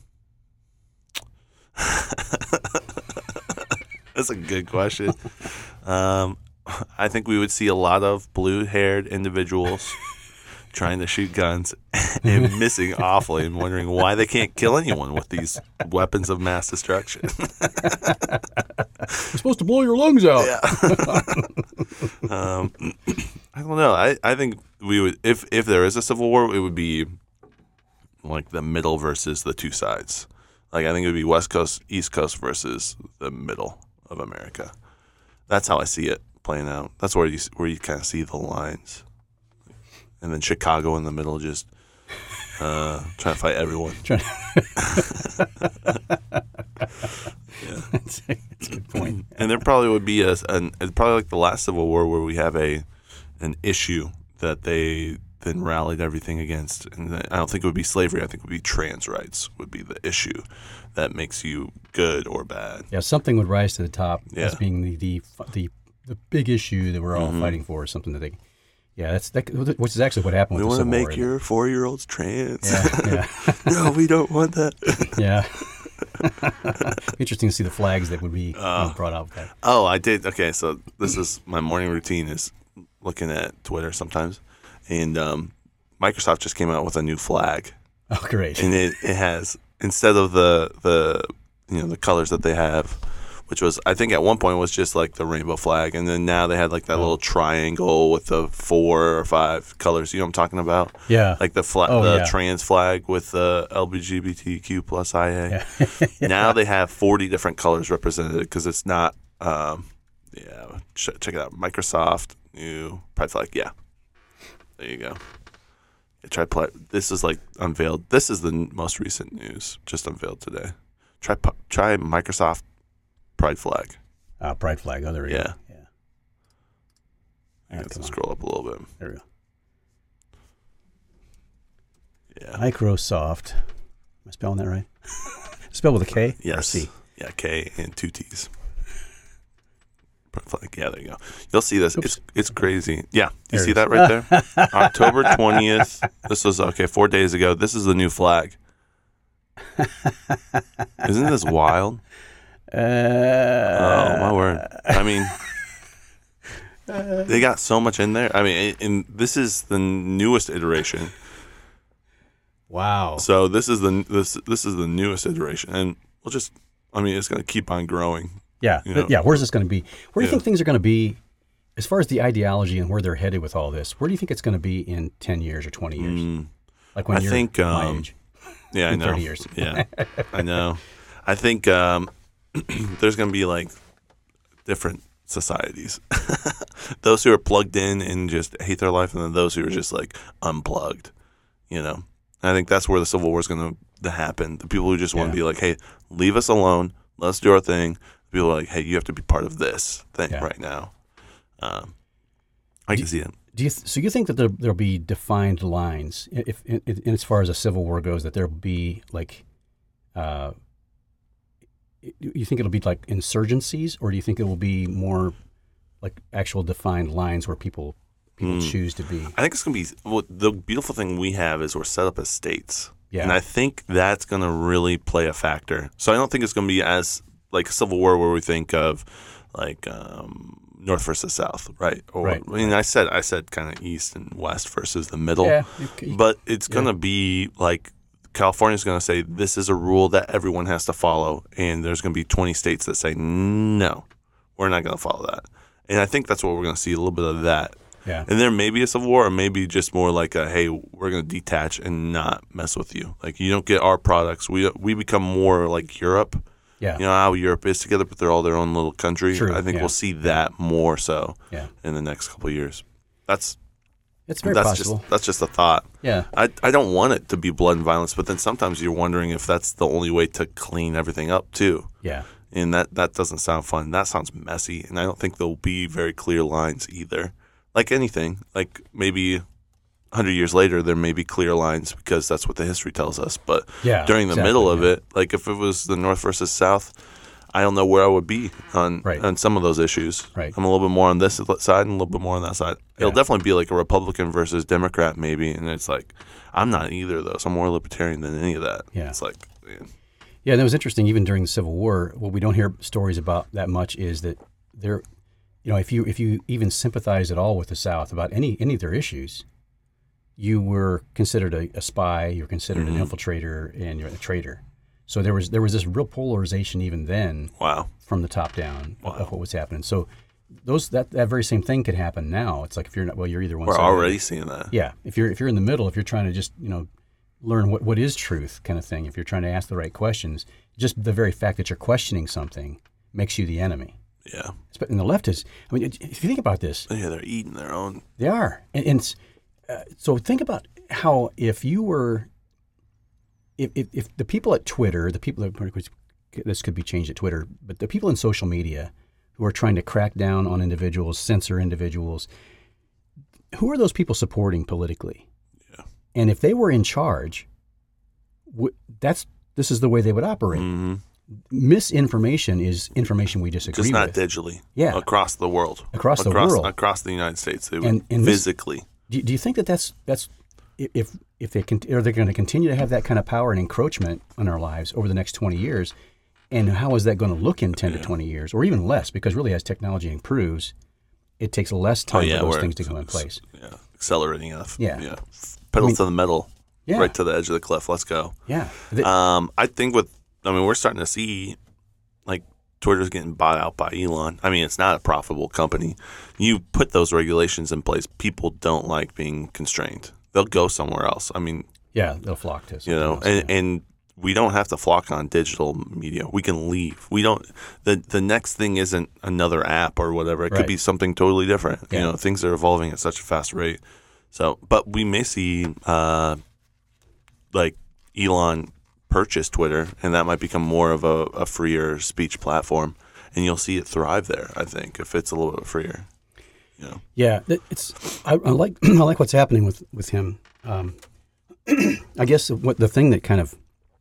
That's a good question. Um, I think we would see a lot of blue-haired individuals trying to shoot guns and missing awfully and wondering why they can't kill anyone with these weapons of mass destruction. We're supposed to blow your lungs out. um, I don't know. I, I think we would if if there is a civil war, it would be like the middle versus the two sides. Like I think it would be West Coast, East Coast versus the middle of America. That's how I see it playing out. That's where you where you kind of see the lines, and then Chicago in the middle, just uh, trying to fight everyone. Trying yeah. that's, a, that's a good point. And there probably would be a an, it's probably like the last Civil War where we have a an issue that they then rallied everything against. And I don't think it would be slavery. I think it would be trans rights would be the issue that makes you good or bad. Yeah, something would rise to the top Yeah. as being the the, the the big issue that we're all Mhm. fighting for, something that they, yeah, that's that, which is actually what happened We with want the to Civil make War. your four-year-olds trans. Yeah, yeah. No, we don't want that. Yeah. Interesting to see the flags that would be you know, brought out with that. Oh, I did. Okay, so this is my morning routine is looking at Twitter sometimes. And um, Microsoft just came out with a new flag. Oh, great. And it, it has, instead of the, the, you know, the colors that they have, which was, I think at one point was just like the rainbow flag. And then now they had like that Oh. little triangle with the four or five colors. You know what I'm talking about? Yeah. Like the fla- Oh, the yeah. trans flag with the L G B T Q plus I A. Yeah. Now they have forty different colors represented because it's not, um, yeah, ch- check it out. Microsoft, new pride flag. Yeah. There you go. Try play. This is like unveiled. This is the n- most recent news, just unveiled today. Try pu- try Microsoft pride flag. Uh, pride flag. Oh, there we Yeah. go. Yeah. I All right, have to come on. scroll up a little bit. There we go. Yeah. Microsoft. Am I spelling that right? Spelled with a K or Yes. C? Yeah. K and two T's. Pride flag. Yeah. There you go. You'll see this. Oops. It's it's crazy. Yeah. You There it see is. that right there? October twentieth. This was okay. Four days ago. This is the new flag. Isn't this wild? Uh, Oh my word! I mean, they got so much in there. I mean, and this is the newest iteration. Wow. So this is the this this is the newest iteration, and we'll just. I mean, it's going to keep on growing. Yeah. You know? Yeah. Where's this going to be? Where do you Yeah. think things are going to be as far as the ideology and where they're headed with all this? Where do you think it's going to be in ten years or twenty years? Mm, Like when I you're think, my um, age. yeah, I In know. thirty years. Yeah, I know. I think um, there's going to be like different societies. Those who are plugged in and just hate their life, and then those who are just like unplugged. You know, and I think that's where the Civil War is going to happen. The people who just want Yeah. to be like, "Hey, leave us alone. Let's do our thing." The people are like, "Hey, you have to be part of this thing Yeah. right now." Um, I can see it. Do you th- so you think that there there'll be defined lines if, in, in, as far as a civil war goes, that there'll be like, uh, you think it'll be like insurgencies, or do you think it will be more like actual defined lines where people people Mm. choose to be? I think it's going to be well, the beautiful thing we have is we're set up as states. Yeah. And I think that's going to really play a factor. So I don't think it's going to be as like a Civil War where we think of like um, North versus South, right? Or, Right. I mean, I said I said kind of East and West versus the middle. Yeah, you- But it's going to be like California's going to say this is a rule that everyone has to follow, and there's going to be twenty states that say no, we're not going to follow that. And I think that's what we're going to see, a little bit of that. Yeah. And there may be a civil war, or maybe just more like a, hey, we're going to detach and not mess with you. Like, you don't get our products. We we become more like Europe. Yeah. You know how Europe is together, but they're all their own little country. True, I think yeah. we'll see that more so Yeah. in the next couple of years. That's It's very that's possible. just that's just a thought. Yeah. I I don't want it to be blood and violence, but then sometimes you're wondering if that's the only way to clean everything up too. Yeah. And that, that doesn't sound fun. That sounds messy, and I don't think there'll be very clear lines either. Like anything, like maybe a hundred years later, there may be clear lines because that's what the history tells us. But Yeah, during the exactly, middle of yeah. it, like if it was the North versus South, I don't know where I would be on Right. on some of those issues. Right. I'm a little bit more on this side and a little bit more on that side. It'll Yeah. definitely be like a Republican versus Democrat maybe, and it's like I'm not either of those. I'm more libertarian than any of that. Yeah. It's like, man. Yeah, and it was interesting. Even during the Civil War, what we don't hear stories about that much is that there, you know, if you if you even sympathize at all with the South about any any of their issues, you were considered a, a spy, you were considered Mm-hmm. an infiltrator, and you're a traitor. So there was there was this real polarization even then Wow. from the top down of, Wow. of what was happening. So those that, that very same thing could happen now. It's like if you're not well, you're either one We're side or the already other. seeing that. Yeah, if you're if you're in the middle, if you're trying to just you know learn what, what is truth kind of thing. If you're trying to ask the right questions, just the very fact that you're questioning something makes you the enemy. Yeah. But and the left is, I mean, if you think about this. Yeah, they're eating their own. They are. And, and it's, uh, so think about how if you were, if, if, if the people at Twitter, the people that, this could be changed at Twitter, but the people in social media who are trying to crack down on individuals, censor individuals, who are those people supporting politically? Yeah. And if they were in charge, w- that's this is the way they would operate. Mm-hmm. Misinformation is information we disagree Just not with. digitally. Yeah. Across the world. Across the across, world. Across the United States. They would And- and this- physically. Do, do you think that that's that's if if they can are they going to continue to have that kind of power and encroachment on our lives over the next twenty years? And how is that going to look in ten yeah. to twenty years, or even less? Because really, as technology improves, it takes less time oh, yeah, for those we're- things to come in place. Yeah. Accelerating enough. Yeah. Yeah. Pedal I mean- to the metal. Yeah. Right to the edge of the cliff. Let's go. Yeah. The- Um, I think with, I mean, we're starting to see, like, Twitter's getting bought out by Elon. I mean, it's not a profitable company. You put those regulations in place, people don't like being constrained. They'll go somewhere else. I mean, yeah, they'll flock to you know, else, and, yeah. and we don't have to flock on digital media. We can leave. We don't. The the next thing isn't another app or whatever. It Right. could be something totally different. Yeah. You know, things are evolving at such a fast rate. So, but we may see, uh, like Elon purchase Twitter, and that might become more of a, a freer speech platform, and you'll see it thrive there. I think if it's a little bit freer. You know. Yeah, it- it's I, I like I like what's happening with with him. Um, I guess what the thing that kind of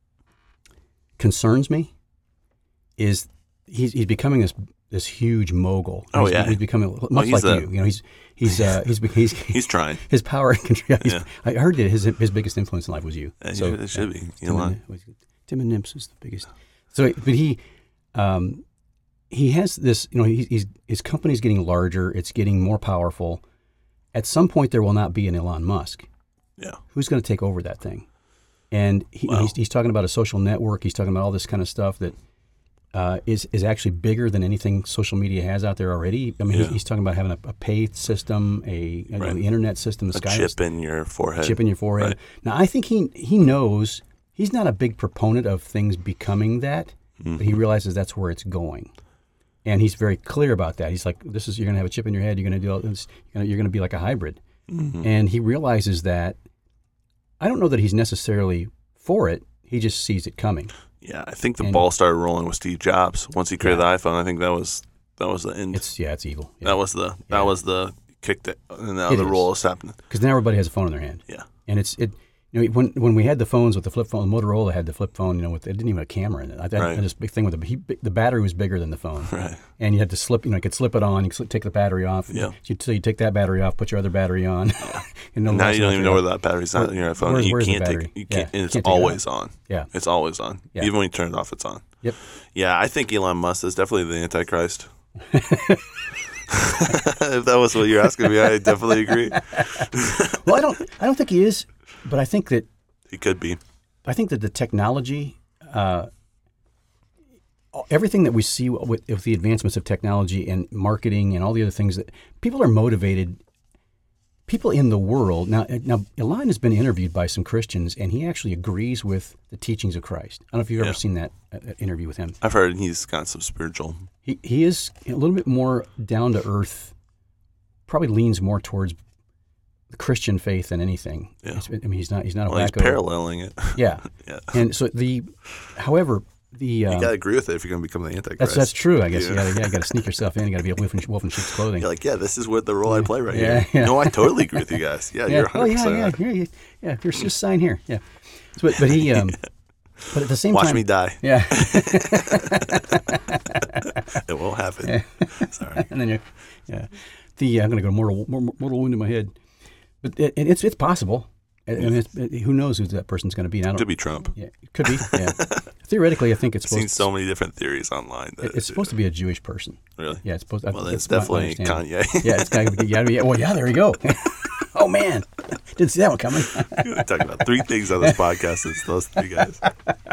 concerns me is he's he's becoming this this huge mogul. Oh, he's, yeah. he's becoming much he's like the- you. You know, he's he's uh, he's he's He's trying. his power and control. He's, Yeah. I heard that his his biggest influence in life was you. Yeah, it should be, Tim Elon. and, was it- Tim and Nimps was the biggest. So, but he, um, he has this. You know, he's, he's his company's getting larger. It's getting more powerful. At some point, there will not be an Elon Musk. Yeah. Who's going to take over that thing? And he, Well- he's, he's talking about a social network. He's talking about all this kind of stuff that uh, is is actually bigger than anything social media has out there already. I mean, Yeah. he's, he's talking about having a, a pay system, a you know, Right. the internet system, the A sky chip in your forehead. chip in your forehead. Right. Now, I think he he knows he's not a big proponent of things becoming that, Mm-hmm. but he realizes that's where it's going. And he's very clear about that. He's like, "This is you're going to have a chip in your head. You're going to do all this. You know, you're going to be like a hybrid." Mm-hmm. And he realizes that. I don't know that he's necessarily for it. He just sees it coming. Yeah, I think the And- ball started rolling with Steve Jobs once he created Yeah. the iPhone. I think that was that was the end. It's yeah, it's evil. Yeah. that was the Yeah. that was the kick that, and now It the is. roll is happening. Because now everybody has a phone in their hand. Yeah, And it's it. You know, when when we had the phones with the flip phone, Motorola had the flip phone. You know, with it didn't even have a camera in it. I had Right. this big thing with the he, the battery was bigger than the phone, right. and you had to slip. You know, you could slip it on. You could slip, take the battery off. Yeah. You, so you take that battery off, put your other battery on. and no Now less you don't even know battery where that battery's at Where- in your iPhone. where's- you where's the can't battery? take. You Yeah, can't. And it's can't take it always on. Yeah. It's always on. Yeah. Even when you turn it off, it's on. Yep. Yeah, I think Elon Musk is definitely the Antichrist. If that was what you're asking me, I definitely agree. Well, I don't. I don't think he is, but I think that He could be. I think that the technology, uh, everything that we see with, with the advancements of technology and marketing and all the other things that people are motivated. People in the world now. Now, Elon has been interviewed by some Christians, and he actually agrees with the teachings of Christ. I don't know if you've Yeah. ever seen that, uh, that interview with him. I've heard he's got some spiritual. He he is a little bit more down to earth. Probably leans more towards the Christian faith than anything. Yeah. It's- I mean, he's not he's not a Well, he's wacko. paralleling it. Yeah. Yeah. And so the, however, the You um, gotta agree with it if you're gonna become the Antichrist. that's that's true. I guess Yeah. you gotta yeah, you gotta sneak yourself in. You gotta be a wolf in, wolf in sheep's clothing. You're like, yeah, this is what the role I play right Yeah, here. yeah. No, I totally agree with you guys. Yeah, yeah. you're Oh 100% yeah, yeah, right. yeah, yeah. Yeah. Here's just sign here. Yeah. So, but, but he, um, but at the same Watch time, me die. yeah. It won't happen. Sorry. And then you, yeah. The uh, I'm gonna go mortal mortal mortal wound in my head, but it, it, it's it's possible. I mean, it's, it, who knows who that person's going to be? And I don't. Could be Trump. Yeah, it could be. Yeah. Theoretically, I think it's I've supposed. seen so many different theories online. That It's supposed to be a Jewish person. Really? Yeah, it's supposed. Well, then it's that's my- my definitely understanding. Kanye. Yeah, it's kind of yeah, yeah. Well, yeah, there you go. Oh man, didn't see that one coming. We're talking about three things on this podcast. It's those three guys.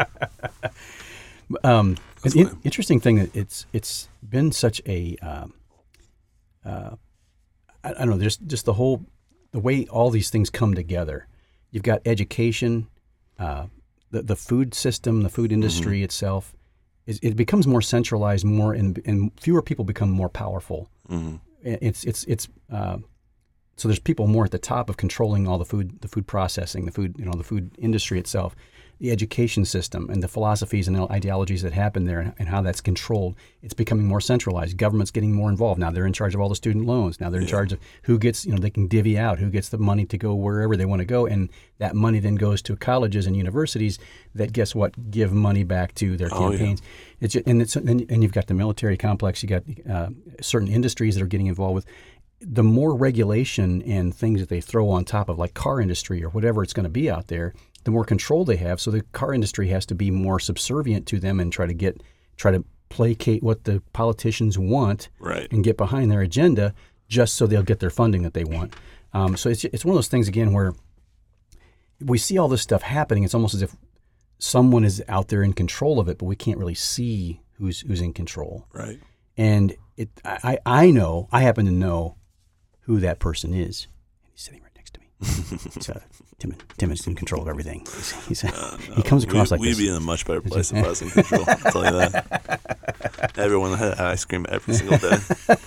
Um, That's an in- fine. interesting thing that it's it's been such a um, uh, I, I don't know, just just the whole the way all these things come together. You've got education, uh, the the food system, the food industry mm-hmm. itself, is it becomes more centralized, more and and fewer people become more powerful. Mm-hmm. It's it's it's uh, so there's people more at the top of controlling all the food, the food processing, the food you know the food industry itself, the education system, and the philosophies and ideologies that happen there, and, and how that's controlled. It's becoming more centralized. Government's getting more involved now. They're in charge of all the student loans. Now they're in yeah. charge of who gets you know they can divvy out who gets the money to go wherever they want to go, and that money then goes to colleges and universities that guess what give money back to their oh, campaigns. Yeah. It's and it's and, and you've got the military complex. You got uh, certain industries that are getting involved with. The more regulation and things that they throw on top of, like car industry or whatever it's going to be out there, the more control they have. So the car industry has to be more subservient to them and try to get try to placate what the politicians want right. and get behind their agenda just so they'll get their funding that they want. Um, so it's it's one of those things again where we see all this stuff happening. It's almost as if someone is out there in control of it, but we can't really see who's who's in control. Right. And it I I know I happen to know who that person is. He's sitting right next to me. It's, uh, Tim, Tim is in control of everything. He's, he's, uh, no, he comes across we, like we'd this. We'd be in a much better place if I was in control. I'll tell you that. Everyone had ice cream every single day.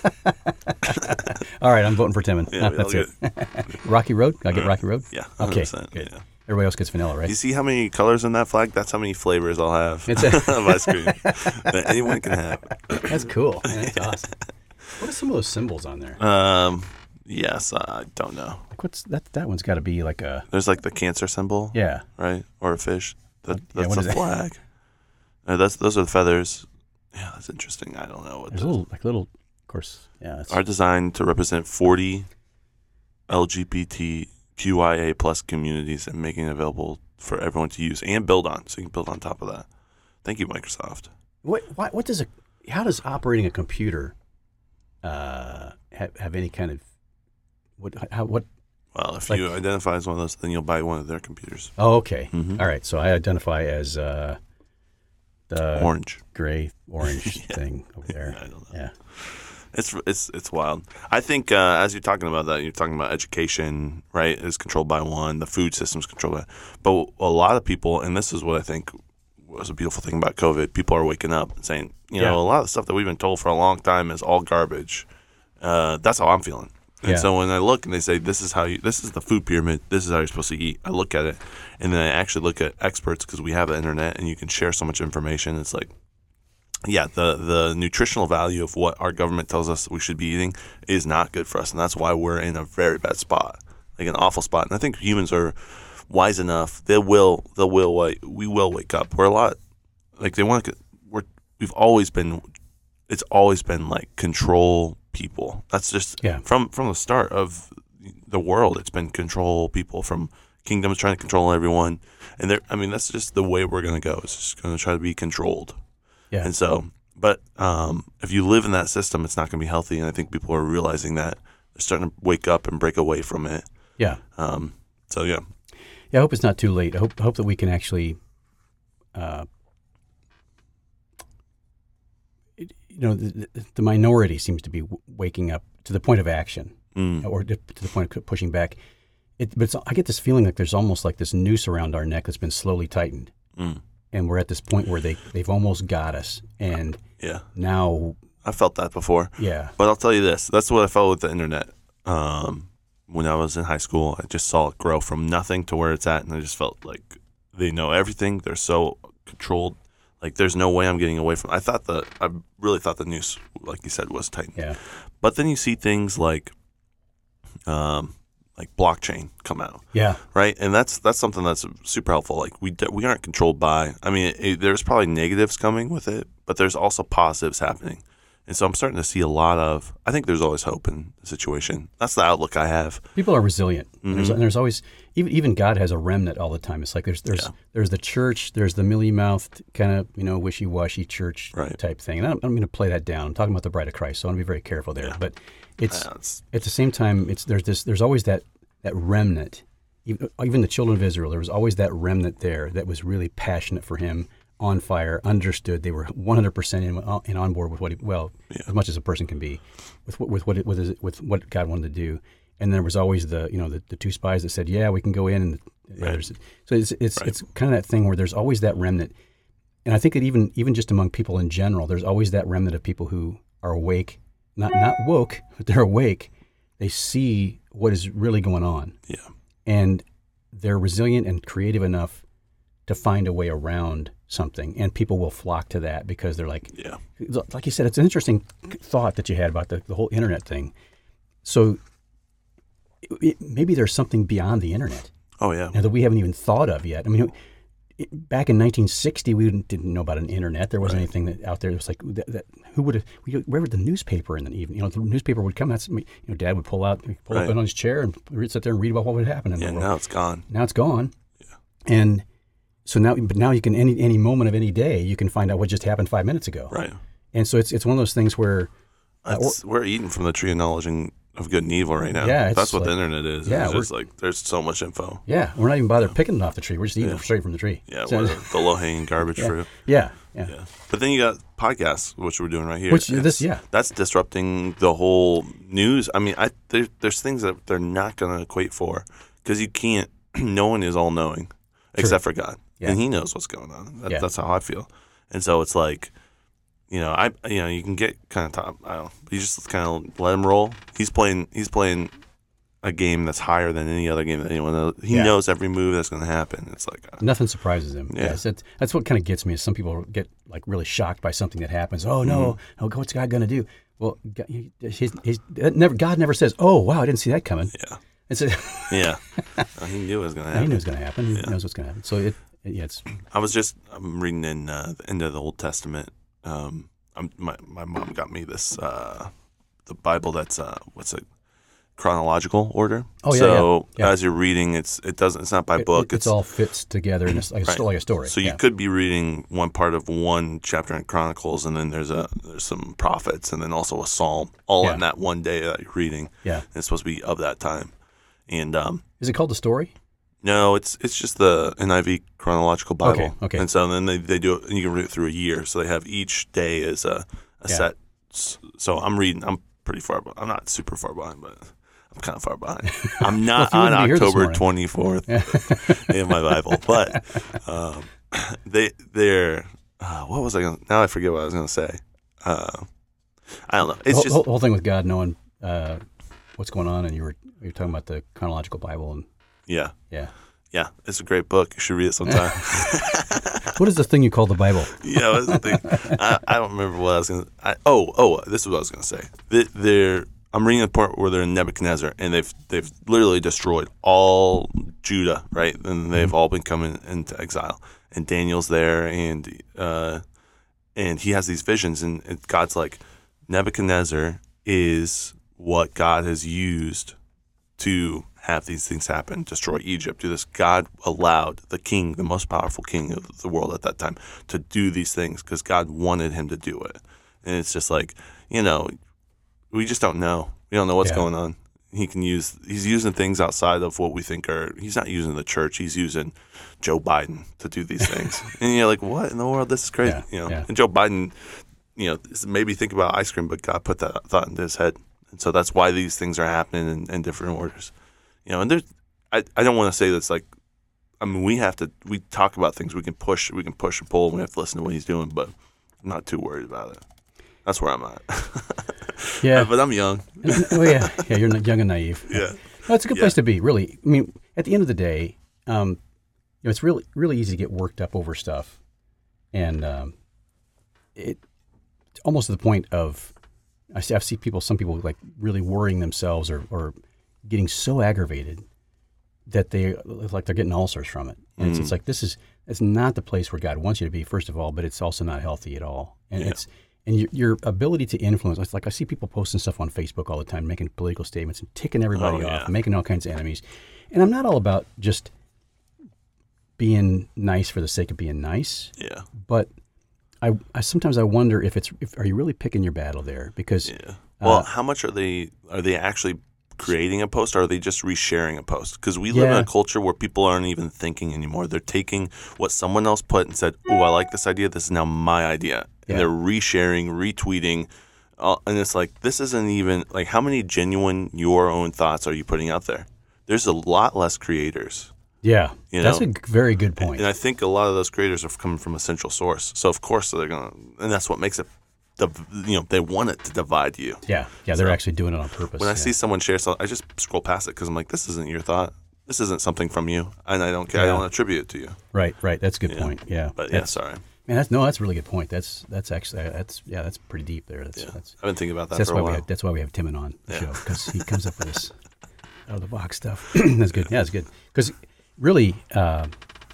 All right, I'm voting for Timon. Yeah, that's it. Rocky Road? I get uh, Rocky Road? Yeah, one hundred percent. Okay, good. Yeah. Everybody else gets vanilla, right? You see how many colors in that flag? That's how many flavors I'll have it's a- of ice cream that anyone can have. That's cool. That's awesome. What are some of those symbols on there? Um... Yes, I don't know. Like what's that? That one's got to be like a. There's like the cancer symbol. Yeah. Right, or a fish. That, yeah, that's a flag. uh, that's those are the feathers. Yeah, that's interesting. I don't know what. There's a little like little, of course. Yeah. That's... Are designed to represent forty L G B T Q I A plus communities and making it available for everyone to use and build on. So you can build on top of that. Thank you, Microsoft. What? What, what does a? How does operating a computer uh, have have any kind of What? How, what? Well, if like, you identify as one of those, then you'll buy one of their computers. Oh, okay. Mm-hmm. All right. So I identify as uh, the orange, gray, orange yeah. thing over there. Yeah, I don't know. Yeah. It's it's it's wild. I think uh, as you're talking about that, you're talking about education, right? Is controlled by one. The food system's controlled by. But a lot of people, and this is what I think was a beautiful thing about COVID. People are waking up and saying, you know, yeah. a lot of the stuff that we've been told for a long time is all garbage. Uh, that's how I'm feeling. And yeah. so when I look and they say, this is how you, this is the food pyramid, this is how you're supposed to eat, I look at it, and then I actually look at experts because we have the internet and you can share so much information. It's like, yeah, the, the nutritional value of what our government tells us we should be eating is not good for us. And that's why we're in a very bad spot, like an awful spot. And I think humans are wise enough. They will, they will, we will wake up. We're a lot, like they want to, we're, we've always been, it's always been like control people. That's just yeah. from from the start of the world. It's been control people, from kingdoms trying to control everyone, and there. I mean, that's just the way we're going to go. It's just going to try to be controlled. Yeah. And so, but um, if you live in that system, it's not going to be healthy. And I think people are realizing that. They're starting to wake up and break away from it. Yeah. Um. So yeah. Yeah. I hope it's not too late. I hope I hope that we can actually. Uh, You know, the, the minority seems to be w- waking up to the point of action, mm. or to, to the point of pushing back. It, but it's, I get this feeling like there's almost like this noose around our neck that's been slowly tightened, mm. and we're at this point where they they've almost got us. And yeah, now I felt that before. Yeah, but I'll tell you this: that's what I felt with the internet. Um, when I was in high school, I just saw it grow from nothing to where it's at, and I just felt like they know everything. They're so controlled. Like, there's no way I'm getting away from it. I thought the, I really thought the noose, like you said, was tightened. Yeah. But then you see things like, um, like blockchain come out. Yeah. Right. And that's that's something that's super helpful. Like we we aren't controlled by. I mean, it, it, there's probably negatives coming with it, but there's also positives happening. And so I'm starting to see a lot of. I think there's always hope in the situation. That's the outlook I have. People are resilient. Mm-hmm. And there's, and there's always even even God has a remnant all the time. It's like there's there's yeah. there's the church, there's the mealy mouthed kind of you know wishy washy church right. type thing. And I'm, I'm going to play that down. I'm talking about the Bride of Christ, so I want to be very careful there. Yeah. But it's, yeah, it's at the same time it's there's this there's always that that remnant. Even, even the children of Israel, there was always that remnant there that was really passionate for Him. On fire, understood. They were one hundred percent in and on board with what he, well, yeah. as much as a person can be, with what with what it, with, his, with what God wanted to do. And there was always the you know the, the two spies that said, yeah, we can go in and Yeah, Right. there's- so it's it's Right. it's kind of that thing where there's always that remnant, and I think that even even just among people in general, there's always that remnant of people who are awake, not not woke, but they're awake. They see what is really going on, Yeah. and they're resilient and creative enough to find a way around something, and people will flock to that because they're like, Yeah. like you said, it's an interesting thought that you had about the, the whole internet thing. So it, it, maybe there's something beyond the internet Oh yeah. now that we haven't even thought of yet. I mean, it, back in nineteen sixty, we didn't, didn't know about an internet. There wasn't Right. anything that out there. It was like that, that who would have? We read the newspaper in the evening. You know, the newspaper would come. That's you know, Dad would pull out, pull Right. up on his chair and read, sit there and read about what would happen in Yeah. the world. Now it's gone. Now it's gone. And so now, but now you can any any moment of any day you can find out what just happened five minutes ago. Right. And so it's it's one of those things where uh, That's, we're eating from the tree of knowledge and of good and evil right now. Yeah, it's That's what like- the internet is. yeah, It's we're- just like there's so much info. yeah, we're not even bothered picking it off the tree. We're just eating Yeah. it straight from the tree. Yeah, So- we're the low hanging garbage fruit. yeah, yeah, Yeah. But then you got podcasts, which we're doing right here. Which It's- this- yeah. That's disrupting the whole news. I mean, I there, there's things that they're not going to equate for because you can't. No one is all knowing except for God, Yeah. and He knows what's going on. That, Yeah. That's how I feel. And so it's like, you know, I you know you can get kind of top. I don't know. You just kind of let him roll. He's playing. He's playing a game that's higher than any other game that anyone knows. He Yeah. knows every move that's going to happen. It's like, uh, Nothing surprises him. Yeah. Yes, that's, that's what kind of gets me. Is some people get like really shocked by something that happens. Oh no, Mm-hmm. oh, what's God going to do? Well, God, he, he's, he's, never, God never says, "Oh wow, I didn't see that coming." yeah, It's a, yeah. Uh, he knew it was going to he happen. knows what's going to happen. He knows what's going to happen. So it, it, yeah, it's I was just I'm reading in uh, the end of the Old Testament. Um, I'm, my my mom got me this uh, the Bible that's uh, what's it chronological order. Oh, yeah, so yeah, yeah. as you're reading, it's it doesn't it's not by it, book. it, it's all fits together in a, like, a, Right. sto- like a story. So you yeah. could be reading one part of one chapter in Chronicles, and then there's a there's some prophets, and then also a psalm, all Yeah. in that one day that you're reading. Yeah. And it's supposed to be of that time. And um, Is it called the story? no, it's it's just the N I V chronological Bible. Okay, okay. And so then they, they do it, and you can read it through a year. So they have each day as a, a Yeah. set. s- So I'm reading. I'm pretty far. be- I'm not super far behind, but I'm kind of far behind. I'm not Well, if you on wouldn't be here this October morning. twenty-fourth in my Bible, but um, they they're. Uh, what was I going? to Now I forget what I was going to say. Uh, I don't know. The It's whole, just whole, whole thing with God knowing uh, what's going on, and you were you were talking about the chronological Bible, and yeah, yeah. yeah. It's a great book. You should read it sometime. What is the thing you call the Bible? Yeah, that's the thing. I, I don't remember what I was going to. Oh, oh, this is what I was going to say. They, they're. I'm reading the part where they're in Nebuchadnezzar, and they've they've literally destroyed all Judah, right? And they've all been coming into exile. And Daniel's there, and uh, and he has these visions, and, and God's like, Nebuchadnezzar is what God has used to have these things happen, destroy Egypt, do this. God allowed the king, the most powerful king of the world at that time, to do these things because God wanted him to do it. And it's just like, you know, we just don't know. We don't know what's Yeah. going on. He can use, he's using things outside of what we think are, he's not using the church, he's using Joe Biden to do these things. And you're like, what in the world? This is crazy. Yeah, You know, yeah. and Joe Biden, you know, maybe think about ice cream, but God put that thought into his head. And so that's why these things are happening in, in different orders. You know, and there's, I, I don't want to say that's like, I mean, we have to, we talk about things, we can push, we can push and pull, and we have to listen to what he's doing, but I'm not too worried about it. That's where I'm at. Yeah. But I'm young. Oh yeah, yeah. You're young and naive. Yeah. No, it's a good Yeah. place to be. Really, I mean, at the end of the day, um, you know, it's really really easy to get worked up over stuff, and um, it it's almost to the point of I see, I see people, some people like really worrying themselves or, or getting so aggravated that they like they're getting ulcers from it. And it's, Mm. it's like this is it's not the place where God wants you to be, first of all, but it's also not healthy at all. And Yeah. it's and your, your ability to influence. It's like I see people posting stuff on Facebook all the time, making political statements and ticking everybody Oh, off, yeah. making all kinds of enemies. And I'm not all about just being nice for the sake of being nice, Yeah. but I, I sometimes I wonder if it's if are you really picking your battle there? Because Yeah. Well, how much are they, are they actually creating a post, or are they just resharing a post? Because we live in Yeah. a culture where people aren't even thinking anymore. They're taking what someone else put and said, oh, I like this idea. This is now my idea. And Yeah. they're resharing, retweeting. Uh, and it's like, this isn't even, like, how many genuine your own thoughts are you putting out there? There's a lot less creators Yeah, You that's know? a g- very good point. And I think a lot of those creators are coming from a central source. So of course they're gonna, and that's what makes it. The, you know, they want it to divide you. yeah, yeah, they're So, actually doing it on purpose. When I yeah. see someone share something, I just scroll past it because I'm like, this isn't your thought. This isn't something from you, and I don't care. I Yeah. don't attribute it to you. Right, right, that's a good Yeah. point. Yeah, But yeah, That's- sorry. man, that's no, that's a really good point. That's that's actually that's yeah, that's pretty deep there. That's Yeah, that's I've been thinking about that that's for why a we while. have, that's why we have Timon on the Yeah. show because he comes up with this out of the box stuff. That's good. Yeah, that's good because really, uh,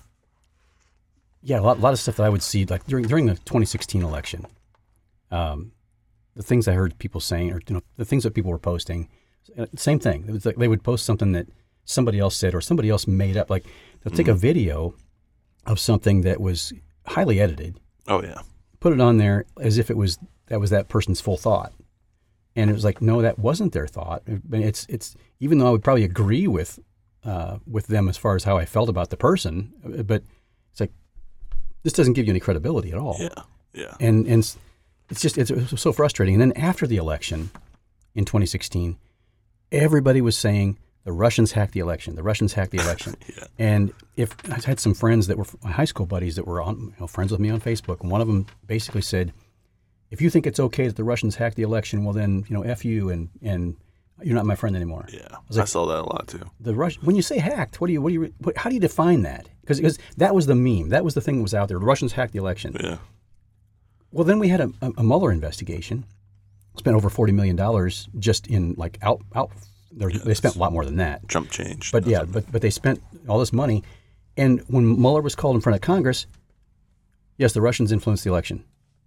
yeah, a lot, a lot of stuff that I would see like during during the twenty sixteen election. Um, the things I heard people saying, or you know, the things that people were posting, uh, same thing. It was like they would post something that somebody else said or somebody else made up. Like they'll take a video of something that was highly edited, Oh yeah, put it on there as if it was that was that person's full thought, and it was like, no, that wasn't their thought. But it's it's even though I would probably agree with uh, with them as far as how I felt about the person, but it's like this doesn't give you any credibility at all. yeah, yeah. And and it's just it's, it was so frustrating. And then after the election in twenty sixteen, everybody was saying the Russians hacked the election. The Russians hacked the election. Yeah. And if I had some friends that were my high school buddies that were on, you know, friends with me on Facebook, and one of them basically said, "If you think it's okay that the Russians hacked the election, well then, you know, f you and and you're not my friend anymore." Yeah, I, was like- saw that a lot too. The Rus- when you say hacked, what do you what do you what, how do you define that? Because that was the meme. That was the thing that was out there. The Russians hacked the election. Yeah, Well, then we had a, a Mueller investigation. Spent over forty million dollars just in like out out. Yes. They spent a lot more than that. Trump changed. But yeah, but but they spent all this money, and when Mueller was called in front of Congress, yes, the Russians influenced the election.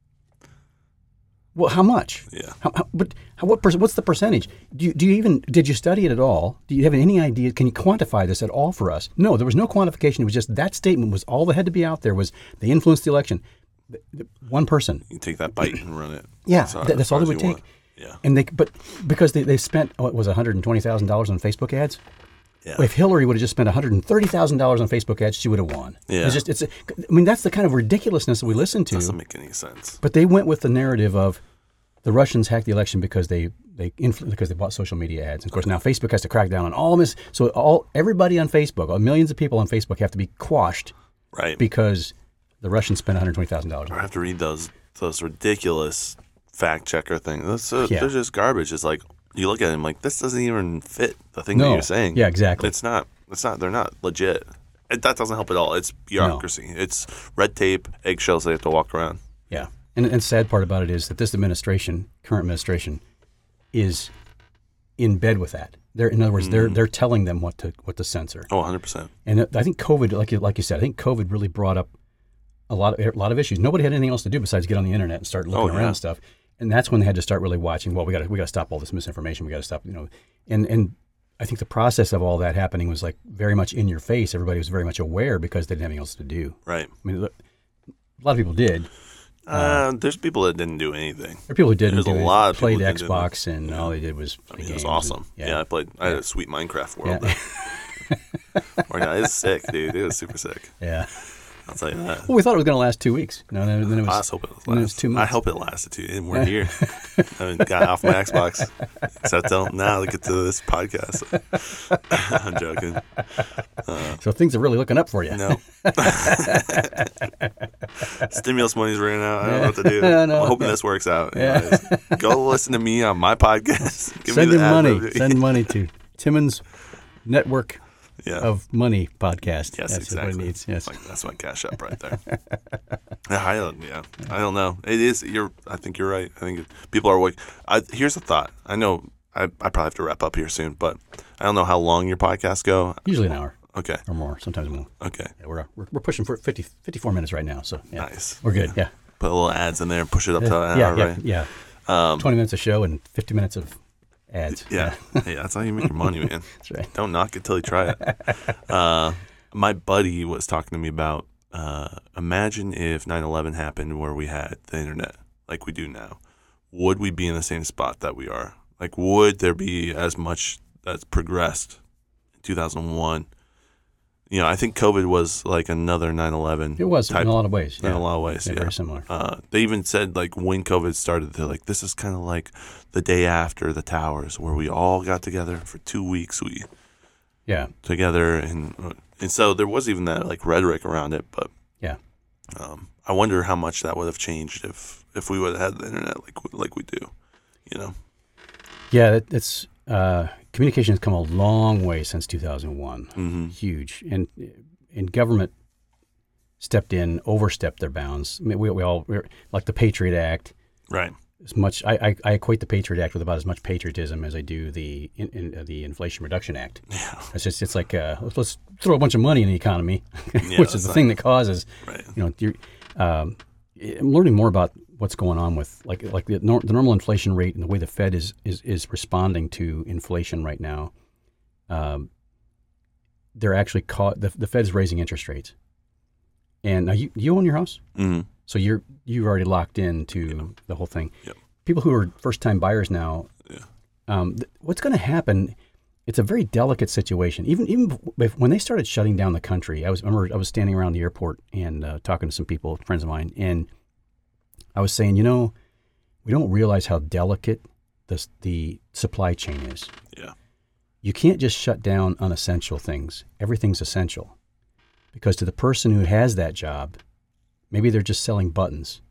Well, how much? Yeah. How, how, but how, what perc- what's the percentage? Do you, do you even did you study it at all? Do you have any idea? Can you quantify this at all for us? No, there was no quantification. It was just that statement was all that had to be out there was they influenced the election. The- the- One person. You can take that bite and run it. Yeah, as hard- that- that's as all far they as would you take. want. Yeah. And they, but because they, they spent what was one hundred twenty thousand dollars on Facebook ads. Yeah. If Hillary would have just spent one hundred thirty thousand dollars on Facebook ads, she would have won. Yeah. It's just it's. A, I mean, that's the kind of ridiculousness that we listen to. Doesn't make any sense. But they went with the narrative of the Russians hacked the election because they they influ- because they bought social media ads. And of course, now Facebook has to crack down on all this. So all everybody on Facebook, all millions of people on Facebook, have to be quashed Right. because the Russians spent one hundred twenty thousand dollars. I have to read those those ridiculous fact checker things. That's, uh, Yeah. They're just garbage. It's like you look at them like this doesn't even fit the thing No. that you're saying. Yeah, exactly. It's not. It's not. They're not legit. It, that doesn't help at all. It's bureaucracy. It's red tape, eggshells they have to walk around. Yeah. And, and the sad part about it is that this administration, current administration, is in bed with that. They're, in other words, they're they're telling them what to what to censor. Oh, one hundred percent. And I think COVID, like you, like you said, I think COVID really brought up a lot of a lot of issues. Nobody had anything else to do besides get on the internet and start looking Oh, around yeah. and stuff. And that's when they had to start really watching. Well, we got to we got to stop all this misinformation. We got to stop, you know. And and I think the process of all that happening was like very much in your face. Everybody was very much aware because they didn't have anything else to do. Right. I mean, look, a lot of people did. Uh, there's people that didn't do anything. There are people who didn't There's do a it, lot of played people who didn't do Xbox, and all they did was play I mean, it games was awesome. and- yeah. I played. I had a sweet Minecraft world. Yeah. Or, yeah, it was sick, dude. It was super sick. yeah. I'll tell you that. Well, we thought it was going to last two weeks. No, then, then it was. I just hope it then lasts. it was two I months. hope it lasted too. And we're here. I haven't got off my Xbox. Except till now to get to this podcast. I'm joking. So things are really looking up for you. No. Stimulus money's running out. I don't know what to do. I know. I'm hoping this works out. Yeah. Anyways, go listen to me on my podcast. Give Send me him the ad money. revenue. Send money to Timmons Network yeah. of Money podcast. Yes, That's exactly. what it needs. Yes. That's my, that's my cash up right there. Yeah, I don't, yeah, I don't know. It is. You're. I think you're right. I think it, people are. Wake, I, here's a thought. I know. I, I probably have to wrap up here soon, but I don't know how long your podcasts go. Usually an hour Okay. or more, sometimes more. Okay. Yeah, we're, we're we're pushing for fifty, fifty-four minutes right now. So yeah, Nice. we're good. Yeah. Put a little ads in there and push it up to an yeah, hour, yeah, right? yeah. Um, Twenty minutes of show and fifty minutes of ads. Yeah. Hey, that's how you make your money, man. That's right. Don't knock it till you try it. Uh, my buddy was talking to me about uh, imagine if nine eleven happened where we had the internet like we do now. Would we be in the same spot that we are? Like, would there be as much that's progressed in two thousand one? You know, I think COVID was like another nine eleven. It was type, in a lot of ways. In Yeah. a lot of ways, Yeah, yeah. very similar. Uh, they even said, like, when COVID started, they're like, this is kind of like the day after the towers where we all got together for two weeks. We Yeah. together and And so there was even that like rhetoric around it, but Yeah. um, I wonder how much that would have changed if if we would have had the internet like like we do, you know. Yeah, it, it's uh, communication has come a long way since two thousand one. Mm-hmm. Huge, and and government stepped in, overstepped their bounds. I mean, we we all we're, like the Patriot Act. Right. As much I, I, I equate the Patriot Act with about as much patriotism as I do the in, in, uh, the Inflation Reduction Act. Yeah. It's just it's like uh, let's, let's throw a bunch of money in the economy, Yeah, which is the not, thing that causes. Right. You know, you're, um, I'm learning more about what's going on with like like the, nor, the normal inflation rate and the way the Fed is is, is responding to inflation right now. Um, they're actually caught. The, the Fed's raising interest rates, and now you you own your house. Mm-hmm. So you're you've already locked into Yeah. the whole thing. Yep. People who are first time buyers now, Yeah. um, th- what's going to happen? It's a very delicate situation. Even even if, when they started shutting down the country, I was I remember I was standing around the airport and uh, talking to some people, friends of mine, and I was saying, you know, we don't realize how delicate the the supply chain is. Yeah. You can't just shut down unessential things. Everything's essential, because to the person who has that job, maybe they're just selling buttons.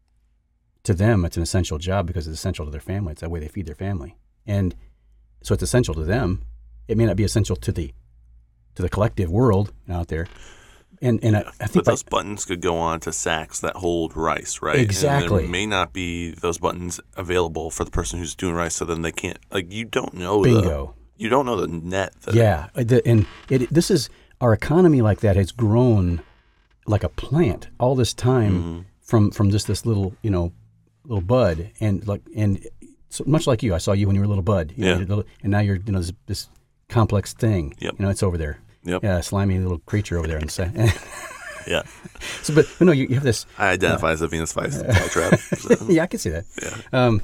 To them, it's an essential job because it's essential to their family. It's that way they feed their family. And so it's essential to them. It may not be essential to the to the collective world out there. And and I, I think But those by, buttons could go on to sacks that hold rice, right? Exactly. And there may not be those buttons available for the person who's doing rice, so then they can't. Like you don't know. bingo. The, you don't know the net. That Yeah. The, and it, this is our economy like that has grown like a plant all this time Mm-hmm. from from just this little, you know, little bud, and like and so much like you, I saw you when you were a little bud, you know, Yeah. you're little, and now you're you know this, this complex thing. Yep. You know, it's over there. Yep. Yeah, slimy little creature over there in the side. Yeah. So, but, but no, you, you have this. I identify as a Venus flytrap. So. Yeah, I can see that. Yeah. Um,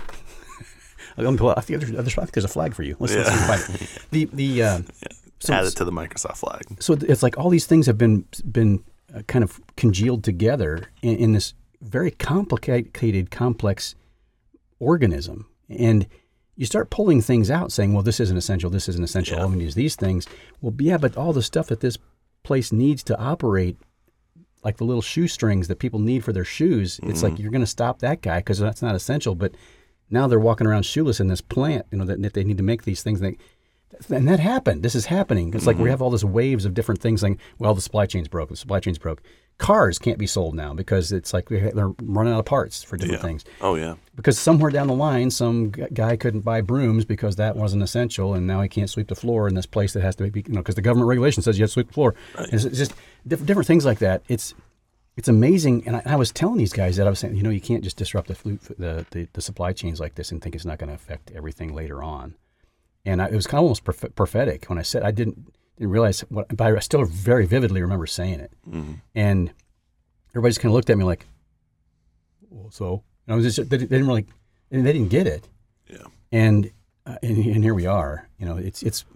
let me pull out. I think there's, there's, I think there's a flag for you. Let's, let's see if I find it. The the uh, so, Add it to the Microsoft flag. so it's like all these things have been been uh, kind of congealed together in, in this very complicated, complex organism, and you start pulling things out, saying, "Well, this isn't essential. This isn't essential. Yeah. I'm going to use these things." Well, yeah, but all the stuff that this place needs to operate, like the little shoestrings that people need for their shoes, it's Mm-hmm. like you're going to stop that guy because that's not essential. But now they're walking around shoeless in this plant, you know, that, that they need to make these things. They, and that happened. This is happening. It's like we have all this waves of different things. Like, well, the supply chain's broke. The supply chain's broke. Cars can't be sold now because it's like we- they're running out of parts for different Yeah. things. Oh yeah. Because somewhere down the line, some g- guy couldn't buy brooms because that wasn't essential, and now he can't sweep the floor in this place that has to be, you know, because the government regulation says you have to sweep the floor. Right. And It's, it's just diff- different things like that. It's it's amazing, and I, I was telling these guys that I was saying, you know, you can't just disrupt the flu- the, the, the supply chains like this and think it's not going to affect everything later on. And I, it was kind of almost proph- prophetic when I said I didn't didn't realize what, but I still very vividly remember saying it. Mm-hmm. And everybody just kind of looked at me like, well, so and I was just they, they didn't really, and they didn't get it. Yeah. And, uh, and and here we are. You know, it's it's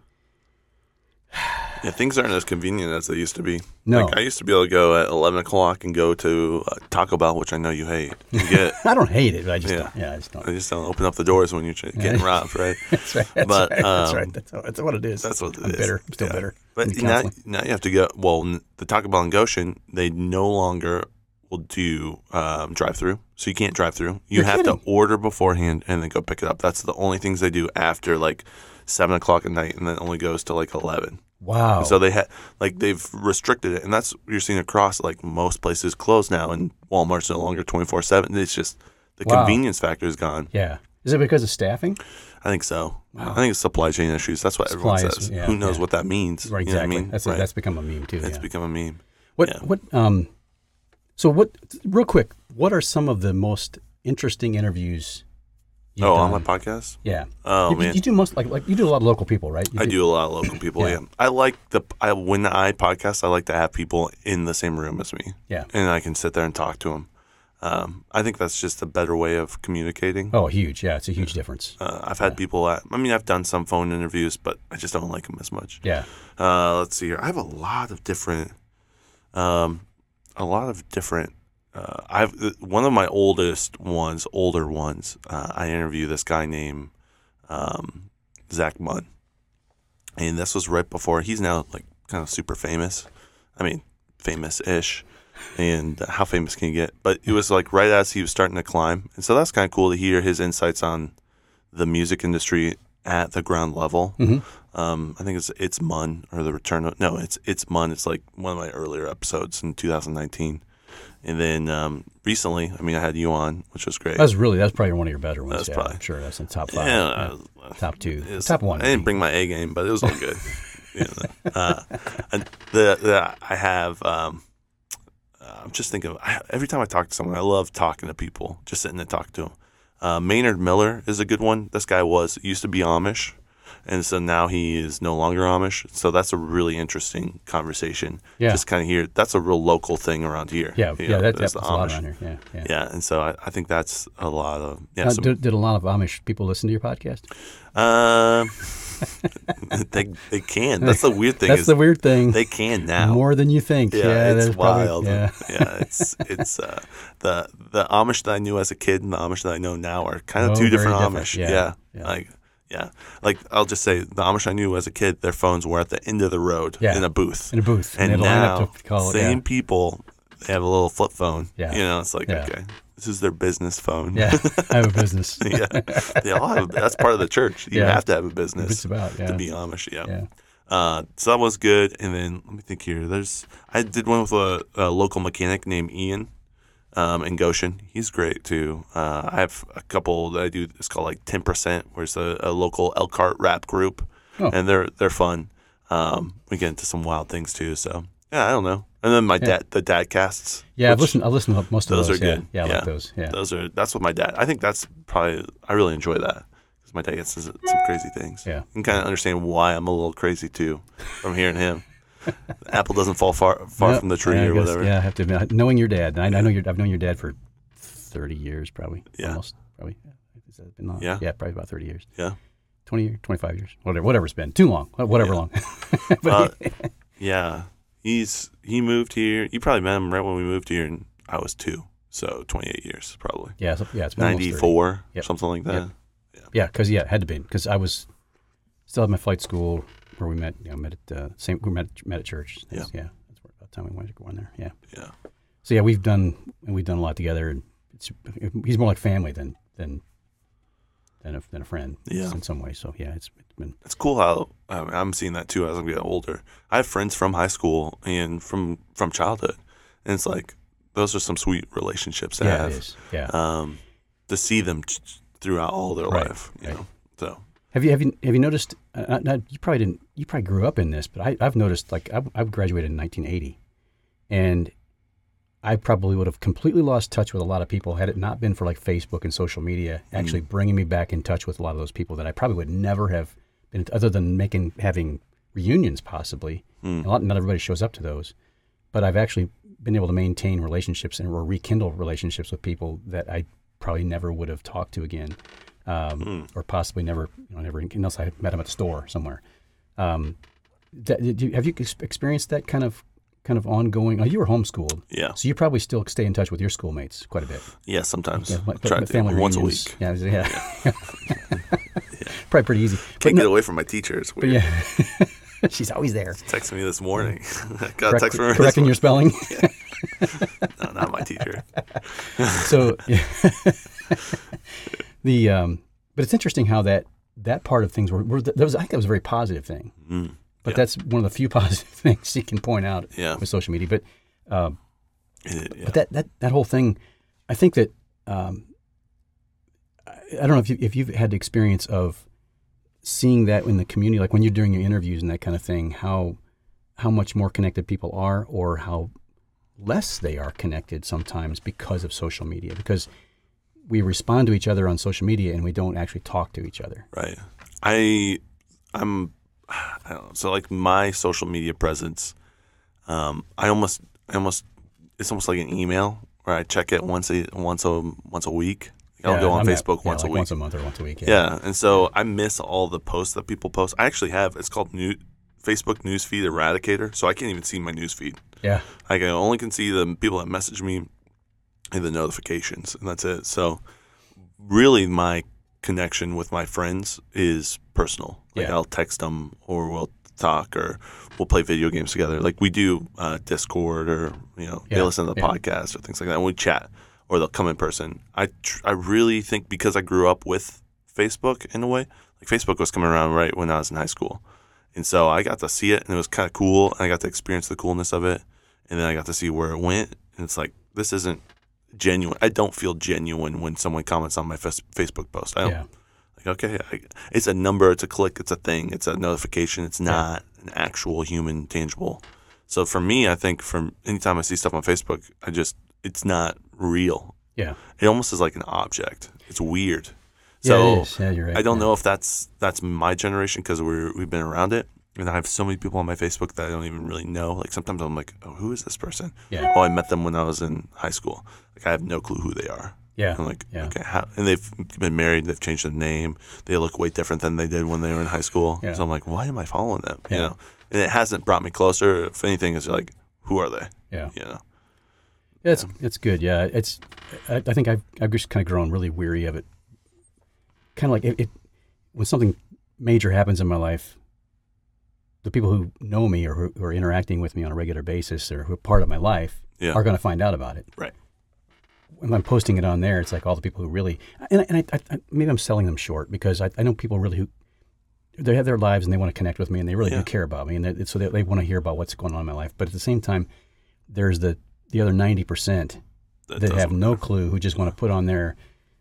Yeah, things aren't as convenient as they used to be. No. Like I used to be able to go at eleven o'clock and go to uh, Taco Bell, which I know you hate. You get. I don't hate it, but I just Yeah. don't, yeah, I just don't. I just don't open up the doors when you're ch- getting robbed, right? That's right. That's But, right. That's um, right. That's, how- that's what it is. That's what it I'm is. bitter. I'm still Yeah. bitter. But In now, counseling. now you have to go. Well, n- the Taco Bell in Goshen, they no longer will do um, drive-through, so you can't drive through. You You're have kidding. to order beforehand and then go pick it up. That's the only things they do after like seven o'clock at night, and then it only goes to like eleven. Wow. So they had like they've restricted it, and that's what you're seeing across like most places closed now, and Walmart's no longer twenty-four seven. It's just the Wow. convenience factor is gone. yeah. Is it because of staffing? I think so. I think it's supply chain issues. That's what everyone Supply is- says. yeah, Who knows yeah. what that means? Right. You know what I Exactly. mean? That's Right. that's become a meme too. It's yeah. become a meme. What yeah. what um so what real quick, what are some of the most interesting interviews you've Oh, done? on my podcast? Yeah. Oh you, man, You do most like like you do a lot of local people, right? You I do a lot of local people. Yeah. Yeah. I like the I when I podcast. I like to have people in the same room as me. Yeah. and I can sit there and talk to them. Um, I think that's just a better way of communicating. Oh, huge. Yeah, it's a huge difference. Uh, I've had people at, I mean, I've done some phone interviews, but I just don't like them as much. Yeah. Uh, let's see here. I have a lot of different, um, a lot of different, uh, I've, one of my oldest ones, older ones, uh, I interviewed this guy named, um, Zach Munn. And this was right before, he's now like kind of super famous. I mean, famous-ish. And how famous can you get? But it was like right as he was starting to climb. And so that's kind of cool to hear his insights on the music industry at the ground level. Mm-hmm. Um, I think it's It's Mun or The Return of, no, it's It's Mun. It's like one of my earlier episodes in two thousand nineteen. And then um, recently, I mean, I had you on, which was great. That's really, that's probably one of your better ones. That's yeah, probably. I'm sure that's in top five. Yeah, yeah. Top two. It's- Top one. I didn't bring my A game, but it was all good. you know, uh, and the, the I have. Um, uh, I'm just thinking. I, every time I talk to someone, I love talking to people. Just sitting and talking to them. Uh, Maynard Miller is a good one. This guy was used to be Amish, and so now he is no longer Amish. So that's a really interesting conversation. Yeah. Just kind of hear. That's a real local thing around here. Yeah, you yeah, know, that, is that's the a lot Amish. around here. Yeah, yeah. Yeah, and so I, I think that's a lot of yeah. Uh, some, did, did a lot of Amish people listen to your podcast? Um, they they can. That's the weird thing. That's is the weird thing. They can now. More than you think. yeah, Yeah, it's there's probably- wild. yeah. yeah, it's it's uh, the the Amish that I knew as a kid and the Amish that I know now are kind of Oh, two very different different. Amish. Yeah, Yeah, yeah. like yeah, like I'll just say the Amish I knew as a kid, their phones were at the end of the road Yeah. in a booth, In a booth. and they'd line now up to call it. same Yeah. people. They have a little flip phone. Yeah. You know, it's like Yeah. okay, this is their business phone. Yeah, I have a business. yeah, they all have. That's part of the church. You Yeah. have to have a business. It's about, yeah. to be Amish. Yeah. Yeah. Uh, so that was good. And then let me think here. There's I did one with a, a local mechanic named Ian um, in Goshen. He's great too. Uh, I have a couple that I do. It's called like ten percent, where it's a, a local Elkhart rap group, Oh. and they're they're fun. Um, we get into some wild things too. So yeah, I don't know. And then my dad, the dad casts. Yeah, I've which- listened. I've listened to most of those those. are yeah. good. Yeah, I Yeah. like those. Yeah. Those are that's what my dad. I think that's probably I really enjoy that because my dad gets some some crazy things. Yeah. You can kind of understand why I'm a little crazy too from hearing him. The apple doesn't fall far far Yep. from the tree Yeah, I or guess- whatever. Yeah, I have to admit, knowing your dad, and I, I know your, I've known your dad for thirty years, probably. Yeah. Almost, probably. Has that been long? Yeah. Yeah, probably about thirty years. Yeah. twenty years, twenty-five years, whatever, whatever it's been. Too long, whatever Yeah. long. But Uh, yeah. He's he moved here. You probably met him right when we moved here, and I was two, so twenty-eight years probably. yeah, so, yeah, it's been almost thirty. ninety-four, Yep. something like that. Yep. Yeah, because yeah, it had to be because I was still at my flight school where we met. You know, met at uh, same we met met at church. That's, yeah, that's where, about the time we went to go in there. Yeah. Yeah. So yeah, we've done we've done a lot together, and it's he's more like family than than than a, than a friend. Yeah. in some ways. So yeah, it's, it's been It's cool how um, I'm seeing that too as I'm getting older. I have friends from high school and from from childhood, and it's like those are some sweet relationships to yeah, have. it is. Yeah. Um, to see them t- throughout all their Right, life, you right. know. So Have you have you have you noticed? Uh, not, you probably didn't. You probably grew up in this, but I, I've noticed. Like I, I graduated in nineteen eighty, and I probably would have completely lost touch with a lot of people had it not been for like Facebook and social media actually bringing me back in touch with a lot of those people that I probably would never have been, other than making having reunions possibly. Mm. A lot, not everybody shows up to those, but I've actually been able to maintain relationships and or rekindle relationships with people that I probably never would have talked to again. Um, Mm. or possibly never, you know, never unless I met him at the store somewhere. Um, that, did you, have you ex- experienced that kind of kind of ongoing? Oh, you were homeschooled, yeah, so you probably still stay in touch with your schoolmates quite a bit. yeah. Sometimes Yeah, like, try but to family once a reunions. week. Yeah, yeah. Probably pretty easy. But Can't no- get away from my teacher. It's but weird. yeah, she's always there. Texted me this morning. I got a Correct, text from her. this correcting your spelling. No, not my teacher. So yeah. the um, but it's interesting how that that part of things were, were that was I think that was a very positive thing. Mm. But Yeah. that's one of the few positive things you can point out Yeah. with social media. But um, It- yeah. but that, that that whole thing, I think that um, I, I don't know if you if you've had the experience of seeing that in the community, like when you're doing your interviews and that kind of thing, how how much more connected people are, or how less they are connected sometimes because of social media. Because we respond to each other on social media and we don't actually talk to each other. Right. I I'm I don't know. So like my social media presence, um, I almost I almost it's almost like an email where I check it once a once a once a week. I'll Yeah, go on I'm at- Facebook yeah, once like a week. once a month or once a week. Yeah, and so I miss all the posts that people post. I actually have it's called new Facebook Newsfeed Eradicator, so I can't even see my newsfeed. Yeah. Like I only can see the people that message me and the notifications, and that's it. So really, my connection with my friends is personal. Like Yeah. I'll text them or we'll talk, or we'll play video games together. Like we do uh, Discord, or you know, Yeah, they listen to the yeah. podcast or things like that. And we chat, or they'll come in person. I tr- I really think because I grew up with Facebook in a way, like Facebook was coming around right when I was in high school, and so I got to see it, and it was kind of cool, and I got to experience the coolness of it, and then I got to see where it went, and it's like this isn't genuine. I don't feel genuine when someone comments on my f- Facebook post. I don't. Yeah. Like, okay, I, it's a number, it's a click, it's a thing, it's a notification. It's not an actual human tangible. So for me, I think from anytime I see stuff on Facebook, I just, it's not real. Yeah. It almost is like an object. It's weird. Yeah, So it is. Yeah, you're right. I don't Yeah. know if that's that's my generation because we're we've been around it, and I have so many people on my Facebook that I don't even really know. Like sometimes I'm like, oh, who is this person? Yeah. Oh, I met them when I was in high school. Like I have no clue who they are. Yeah. I'm like, Yeah. okay, how? And they've been married. They've changed their name. They look way different than they did when they were in high school. Yeah. So I'm like, why am I following them? You Yeah. know, and it hasn't brought me closer. If anything, it's like, who are they? Yeah. You know. Yeah, it's it's good. Yeah, it's. I, I think I've I've just kind of grown really weary of it. Kind of like it, it, when something major happens in my life, the people who know me or who, who are interacting with me on a regular basis or who are part of my life Yeah. are going to find out about it. Right. When I'm posting it on there, it's like all the people who really, and, and I, I, I, maybe I'm selling them short because I, I know people really who, they have their lives and they want to connect with me and they really Yeah. do care about me and they, so they, they want to hear about what's going on in my life. But at the same time, there's the the other ninety percent That that have doesn't no matter. clue who just want to put on there,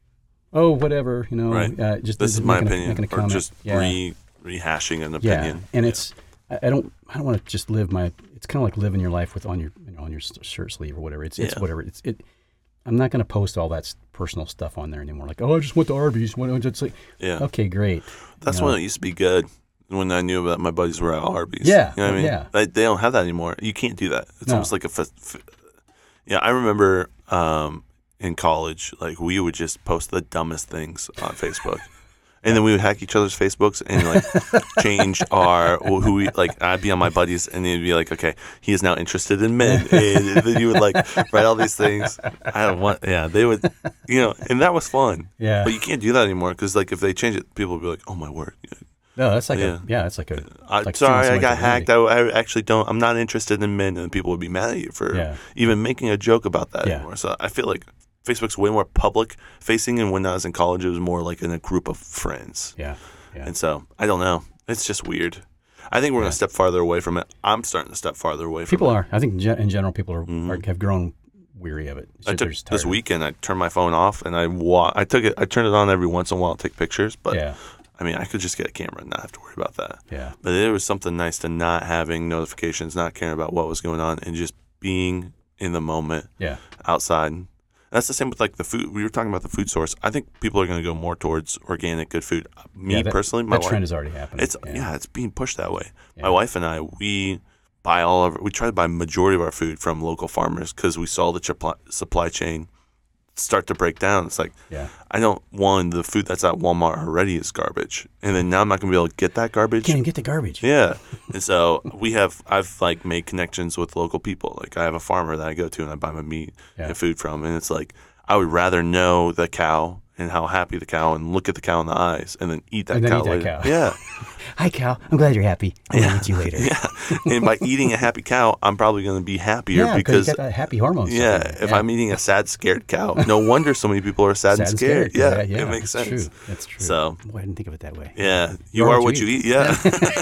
oh whatever, you know, Right. uh, just This is my making a- opinion, making a or comment. just yeah. re rehashing an yeah, opinion. and Yeah. it's I, I don't I don't want to just live my. It's kind of like living your life with on your you know on your s- shirt sleeve or whatever. It's it's Yeah. whatever. It's it. I'm not going to post all that s- personal stuff on there anymore. Like, oh, I just went to Arby's. Why don't it's like, yeah. okay, great. That's you know. when it used to be good. When I knew that my buddies were at Arby's. Yeah, You know what I mean? yeah. They, they don't have that anymore. You can't do that. It's No. almost like a. F- f- yeah, I remember um, in college, like we would just post the dumbest things on Facebook. And then we would hack each other's Facebooks and like change our who we like. I'd be on my buddies, and they'd be like, "Okay, he is now interested in men." And then you would like write all these things. I don't want. Yeah, they would, you know, and that was fun. Yeah. But you can't do that anymore because like if they change it, people will be like, "Oh my word." No, that's like Yeah. a yeah. It's like a. I, like sorry, stealing I got somebody's hacked. I, I actually don't. I'm not interested in men, and people would be mad at you for Yeah. even making a joke about that Yeah. anymore. So I feel like Facebook's way more public facing, and when I was in college, it was more like in a group of friends. Yeah, yeah. And so I don't know. It's just weird. I think we're gonna step farther away from it. I'm starting to step farther away from People it. are. I think gen- in general, people are, are have grown weary of it. It's I just- took they're just this tired. weekend. I turned my phone off and I wa- I took it. I turned it on every once in a while to take pictures, but Yeah, I mean, I could just get a camera and not have to worry about that. yeah, But it was something nice to not having notifications, not caring about what was going on, and just being in the moment yeah. outside. That's the same with like the food. We were talking about the food source. I think people are going to go more towards organic, good food. Me Yeah, that- personally, my that wife, trend is already happening. it's yeah. it's being pushed that way. Yeah. My wife and I, we buy all of we try to buy majority of our food from local farmers because we saw the supply supply chain start to break down. It's like Yeah. I don't want the food that's at Walmart already is garbage, and then now I'm not going to be able to get that garbage. Can't even get the garbage. Yeah. And so we have, I've like made connections with local people. Like I have a farmer that I go to and I buy my meat Yeah. and food from. And it's like, I would rather know the cow and how happy the cow and look at the cow in the eyes and then eat that And then cow eat that later. cow. Yeah. Hi, Cal. I'm glad you're happy. I'm gonna meet you later. Yeah. And by eating a happy cow, I'm probably going to be happier Yeah, because, you got that happy hormones. yeah, stuff in if there. I'm eating a sad, scared cow, no wonder so many people are sad, Sad and scared. Yeah, yeah, it makes that's sense. True. That's true. So, Boy, I didn't think of it that way. yeah, you are what you eat. Yeah.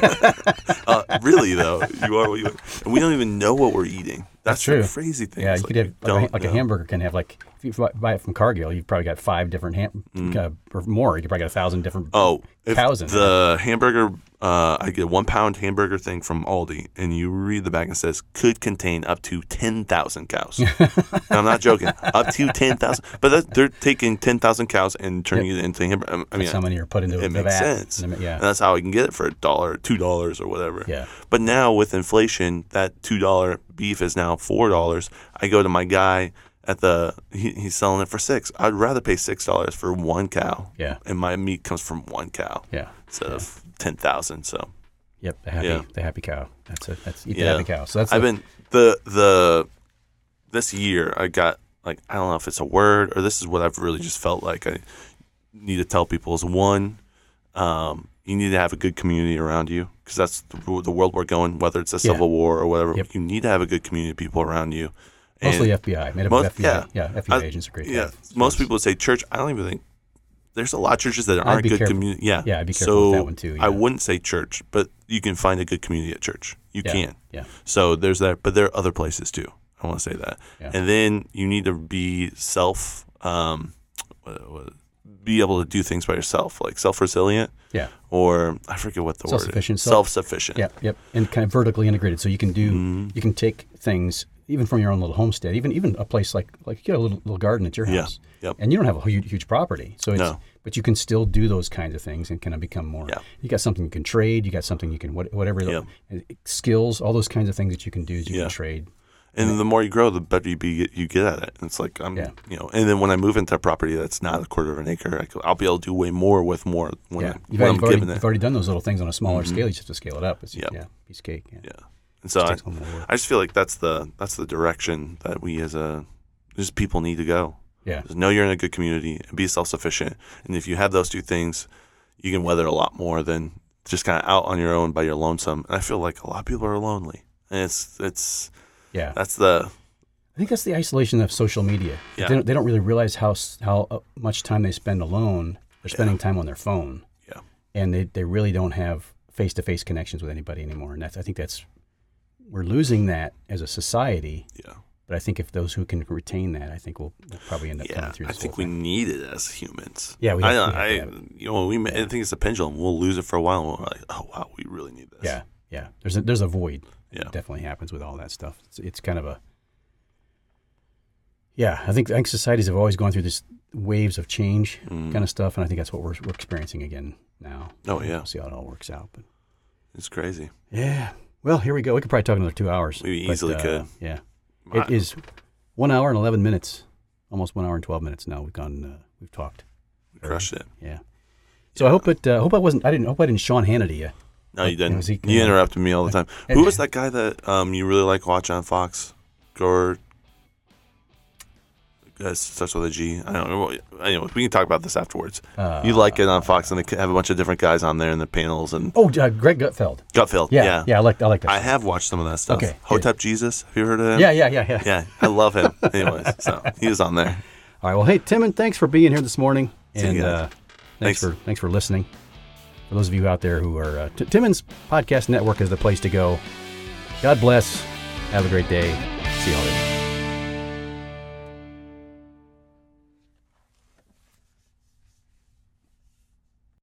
uh, really, though, you are what you eat. And we don't even know what we're eating. That's, That's true. the crazy thing. Yeah, It's you like could have we like, a, don't like a know. hamburger can have like if you buy- buy it from Cargill, you've probably got five different ham uh, or more. You could probably got a thousand different. Mm. Oh, if cows in the hamburger, uh, I get a one pound hamburger thing from Aldi, and you read the back and it says could contain up to ten thousand cows. And I'm not joking, up to ten thousand. But that, they're taking ten thousand cows and turning it into hamburger. I mean, That's how many are put into it the makes vat. sense. And then- Yeah, And that's how I can get it for a dollar, two dollars, or whatever. Yeah. But now with inflation, that two dollar beef is now four dollars. I go to my guy at the he, he's selling it for six. I'd rather pay six dollars for one cow. Yeah. And my meat comes from one cow. yeah. Instead of ten thousand. So Yep, the happy, Yeah. the happy cow. That's it. That's eat yeah, the happy cow. So that's I've a- been the the this year I got like I don't know if it's a word or this is what I've really just felt like I need to tell people is one. Um, You need to have a good community around you because that's the, the world we're going, whether it's a Yeah. civil war or whatever. Yep. You need to have a good community of people around you. Mostly And F B I. Made up most- of F B I. yeah. Yeah, F B I I- agents are great. to Yeah. have. Most people would say church. I don't even think there's a lot of churches that I'd aren't be good careful. community. Yeah. Yeah, I'd be careful so with that one too, I yeah. wouldn't say church, but you can find a good community at church. You Yeah, can. yeah. So there's that, but there are other places too. I want to say that. Yeah. And then you need to be self, um, what- what- be able to do things by yourself, like self-resilient. Yeah. Or I forget what the word is. Self-sufficient, self- Self-sufficient. Yep, yep, and kind of vertically integrated. So you can do, Mm-hmm. you can take things even from your own little homestead, even even a place like like you got a little, little garden at your Yeah, house, yep. and you don't have a huge, huge property, so it's, No. but you can still do those kinds of things and kind of become more. Yeah. You got something you can trade. You got something you can what, whatever Yep. the, skills, all those kinds of things that you can do. Is you Yeah. can trade. And the more you grow, the better you be you get at it. And it's like I'm, Yeah. you know. And then when I move into a property that's not a quarter of an acre, I co- I'll be able to do way more with more when, Yeah, I, you've, when already, I'm you've, already, given it. you've already done those little things on a smaller scale. You just have to scale it up. It's, Yep. Yeah, piece of cake. Yeah. Yeah. And so I, takes a little more work. I just feel like that's the that's the direction that we as a just people need to go. Yeah. Just know you're in a good community and be self sufficient. And if you have those two things, you can weather a lot more than just kind of out on your own by your lonesome. And I feel like a lot of people are lonely, and it's it's Yeah. that's the I think that's the isolation of social media. Yeah. They, don't, they don't really realize how s- how uh, much time they spend alone. They're spending time on their phone, yeah and they, they really don't have face to face connections with anybody anymore. And that's I think that's we're losing that as a society. yeah. But I think if those who can retain that, I think we'll, we'll probably end up Yeah, coming through. I This think whole we thing. need it as humans. Yeah, we I, have- we have I, to have it. you know, we. I think it's a pendulum. We'll lose it for a while, and we're like, oh wow, we really need this. Yeah, yeah. There's a there's a void. Yeah. It definitely happens with all that stuff. It's, it's kind of a yeah. I think I think societies have always gone through this waves of change Mm. kind of stuff, and I think that's what we're we're experiencing again now. Oh yeah, We'll see how it all works out, but it's crazy. yeah. Well, here we go. We could probably talk another two hours. We but, easily uh, could. Yeah. I- It is one hour and eleven minutes, almost one hour and twelve minutes now. We've gone. Uh, we've talked. We crushed it. Yeah. So I hope it. Uh, hope I wasn't. I didn't. Hope I didn't Sean Hannity you. No, you didn't. was he- you interrupted me all the time. Uh, Who was that guy that um you really like watch on Fox? Gord. Uh, starts with a G. I don't know. Anyway, we can talk about this afterwards. Uh, you like it on Fox, and they have a bunch of different guys on there in the panels and Oh, uh, Greg Gutfeld. Gutfeld. Yeah, Yeah, yeah. I like. I like that. I have watched some of that stuff. Okay, good. Hotep Jesus. Have you heard of him? yeah, yeah, yeah, yeah. Yeah, I love him. Anyways, so he was on there. All right. Well, hey, Timon, thanks for being here this morning, See you and guys. uh, thanks, Thanks. for thanks for listening. For those of you out there who are uh, T- Timon's podcast network is the place to go. God bless. Have a great day. See you all later.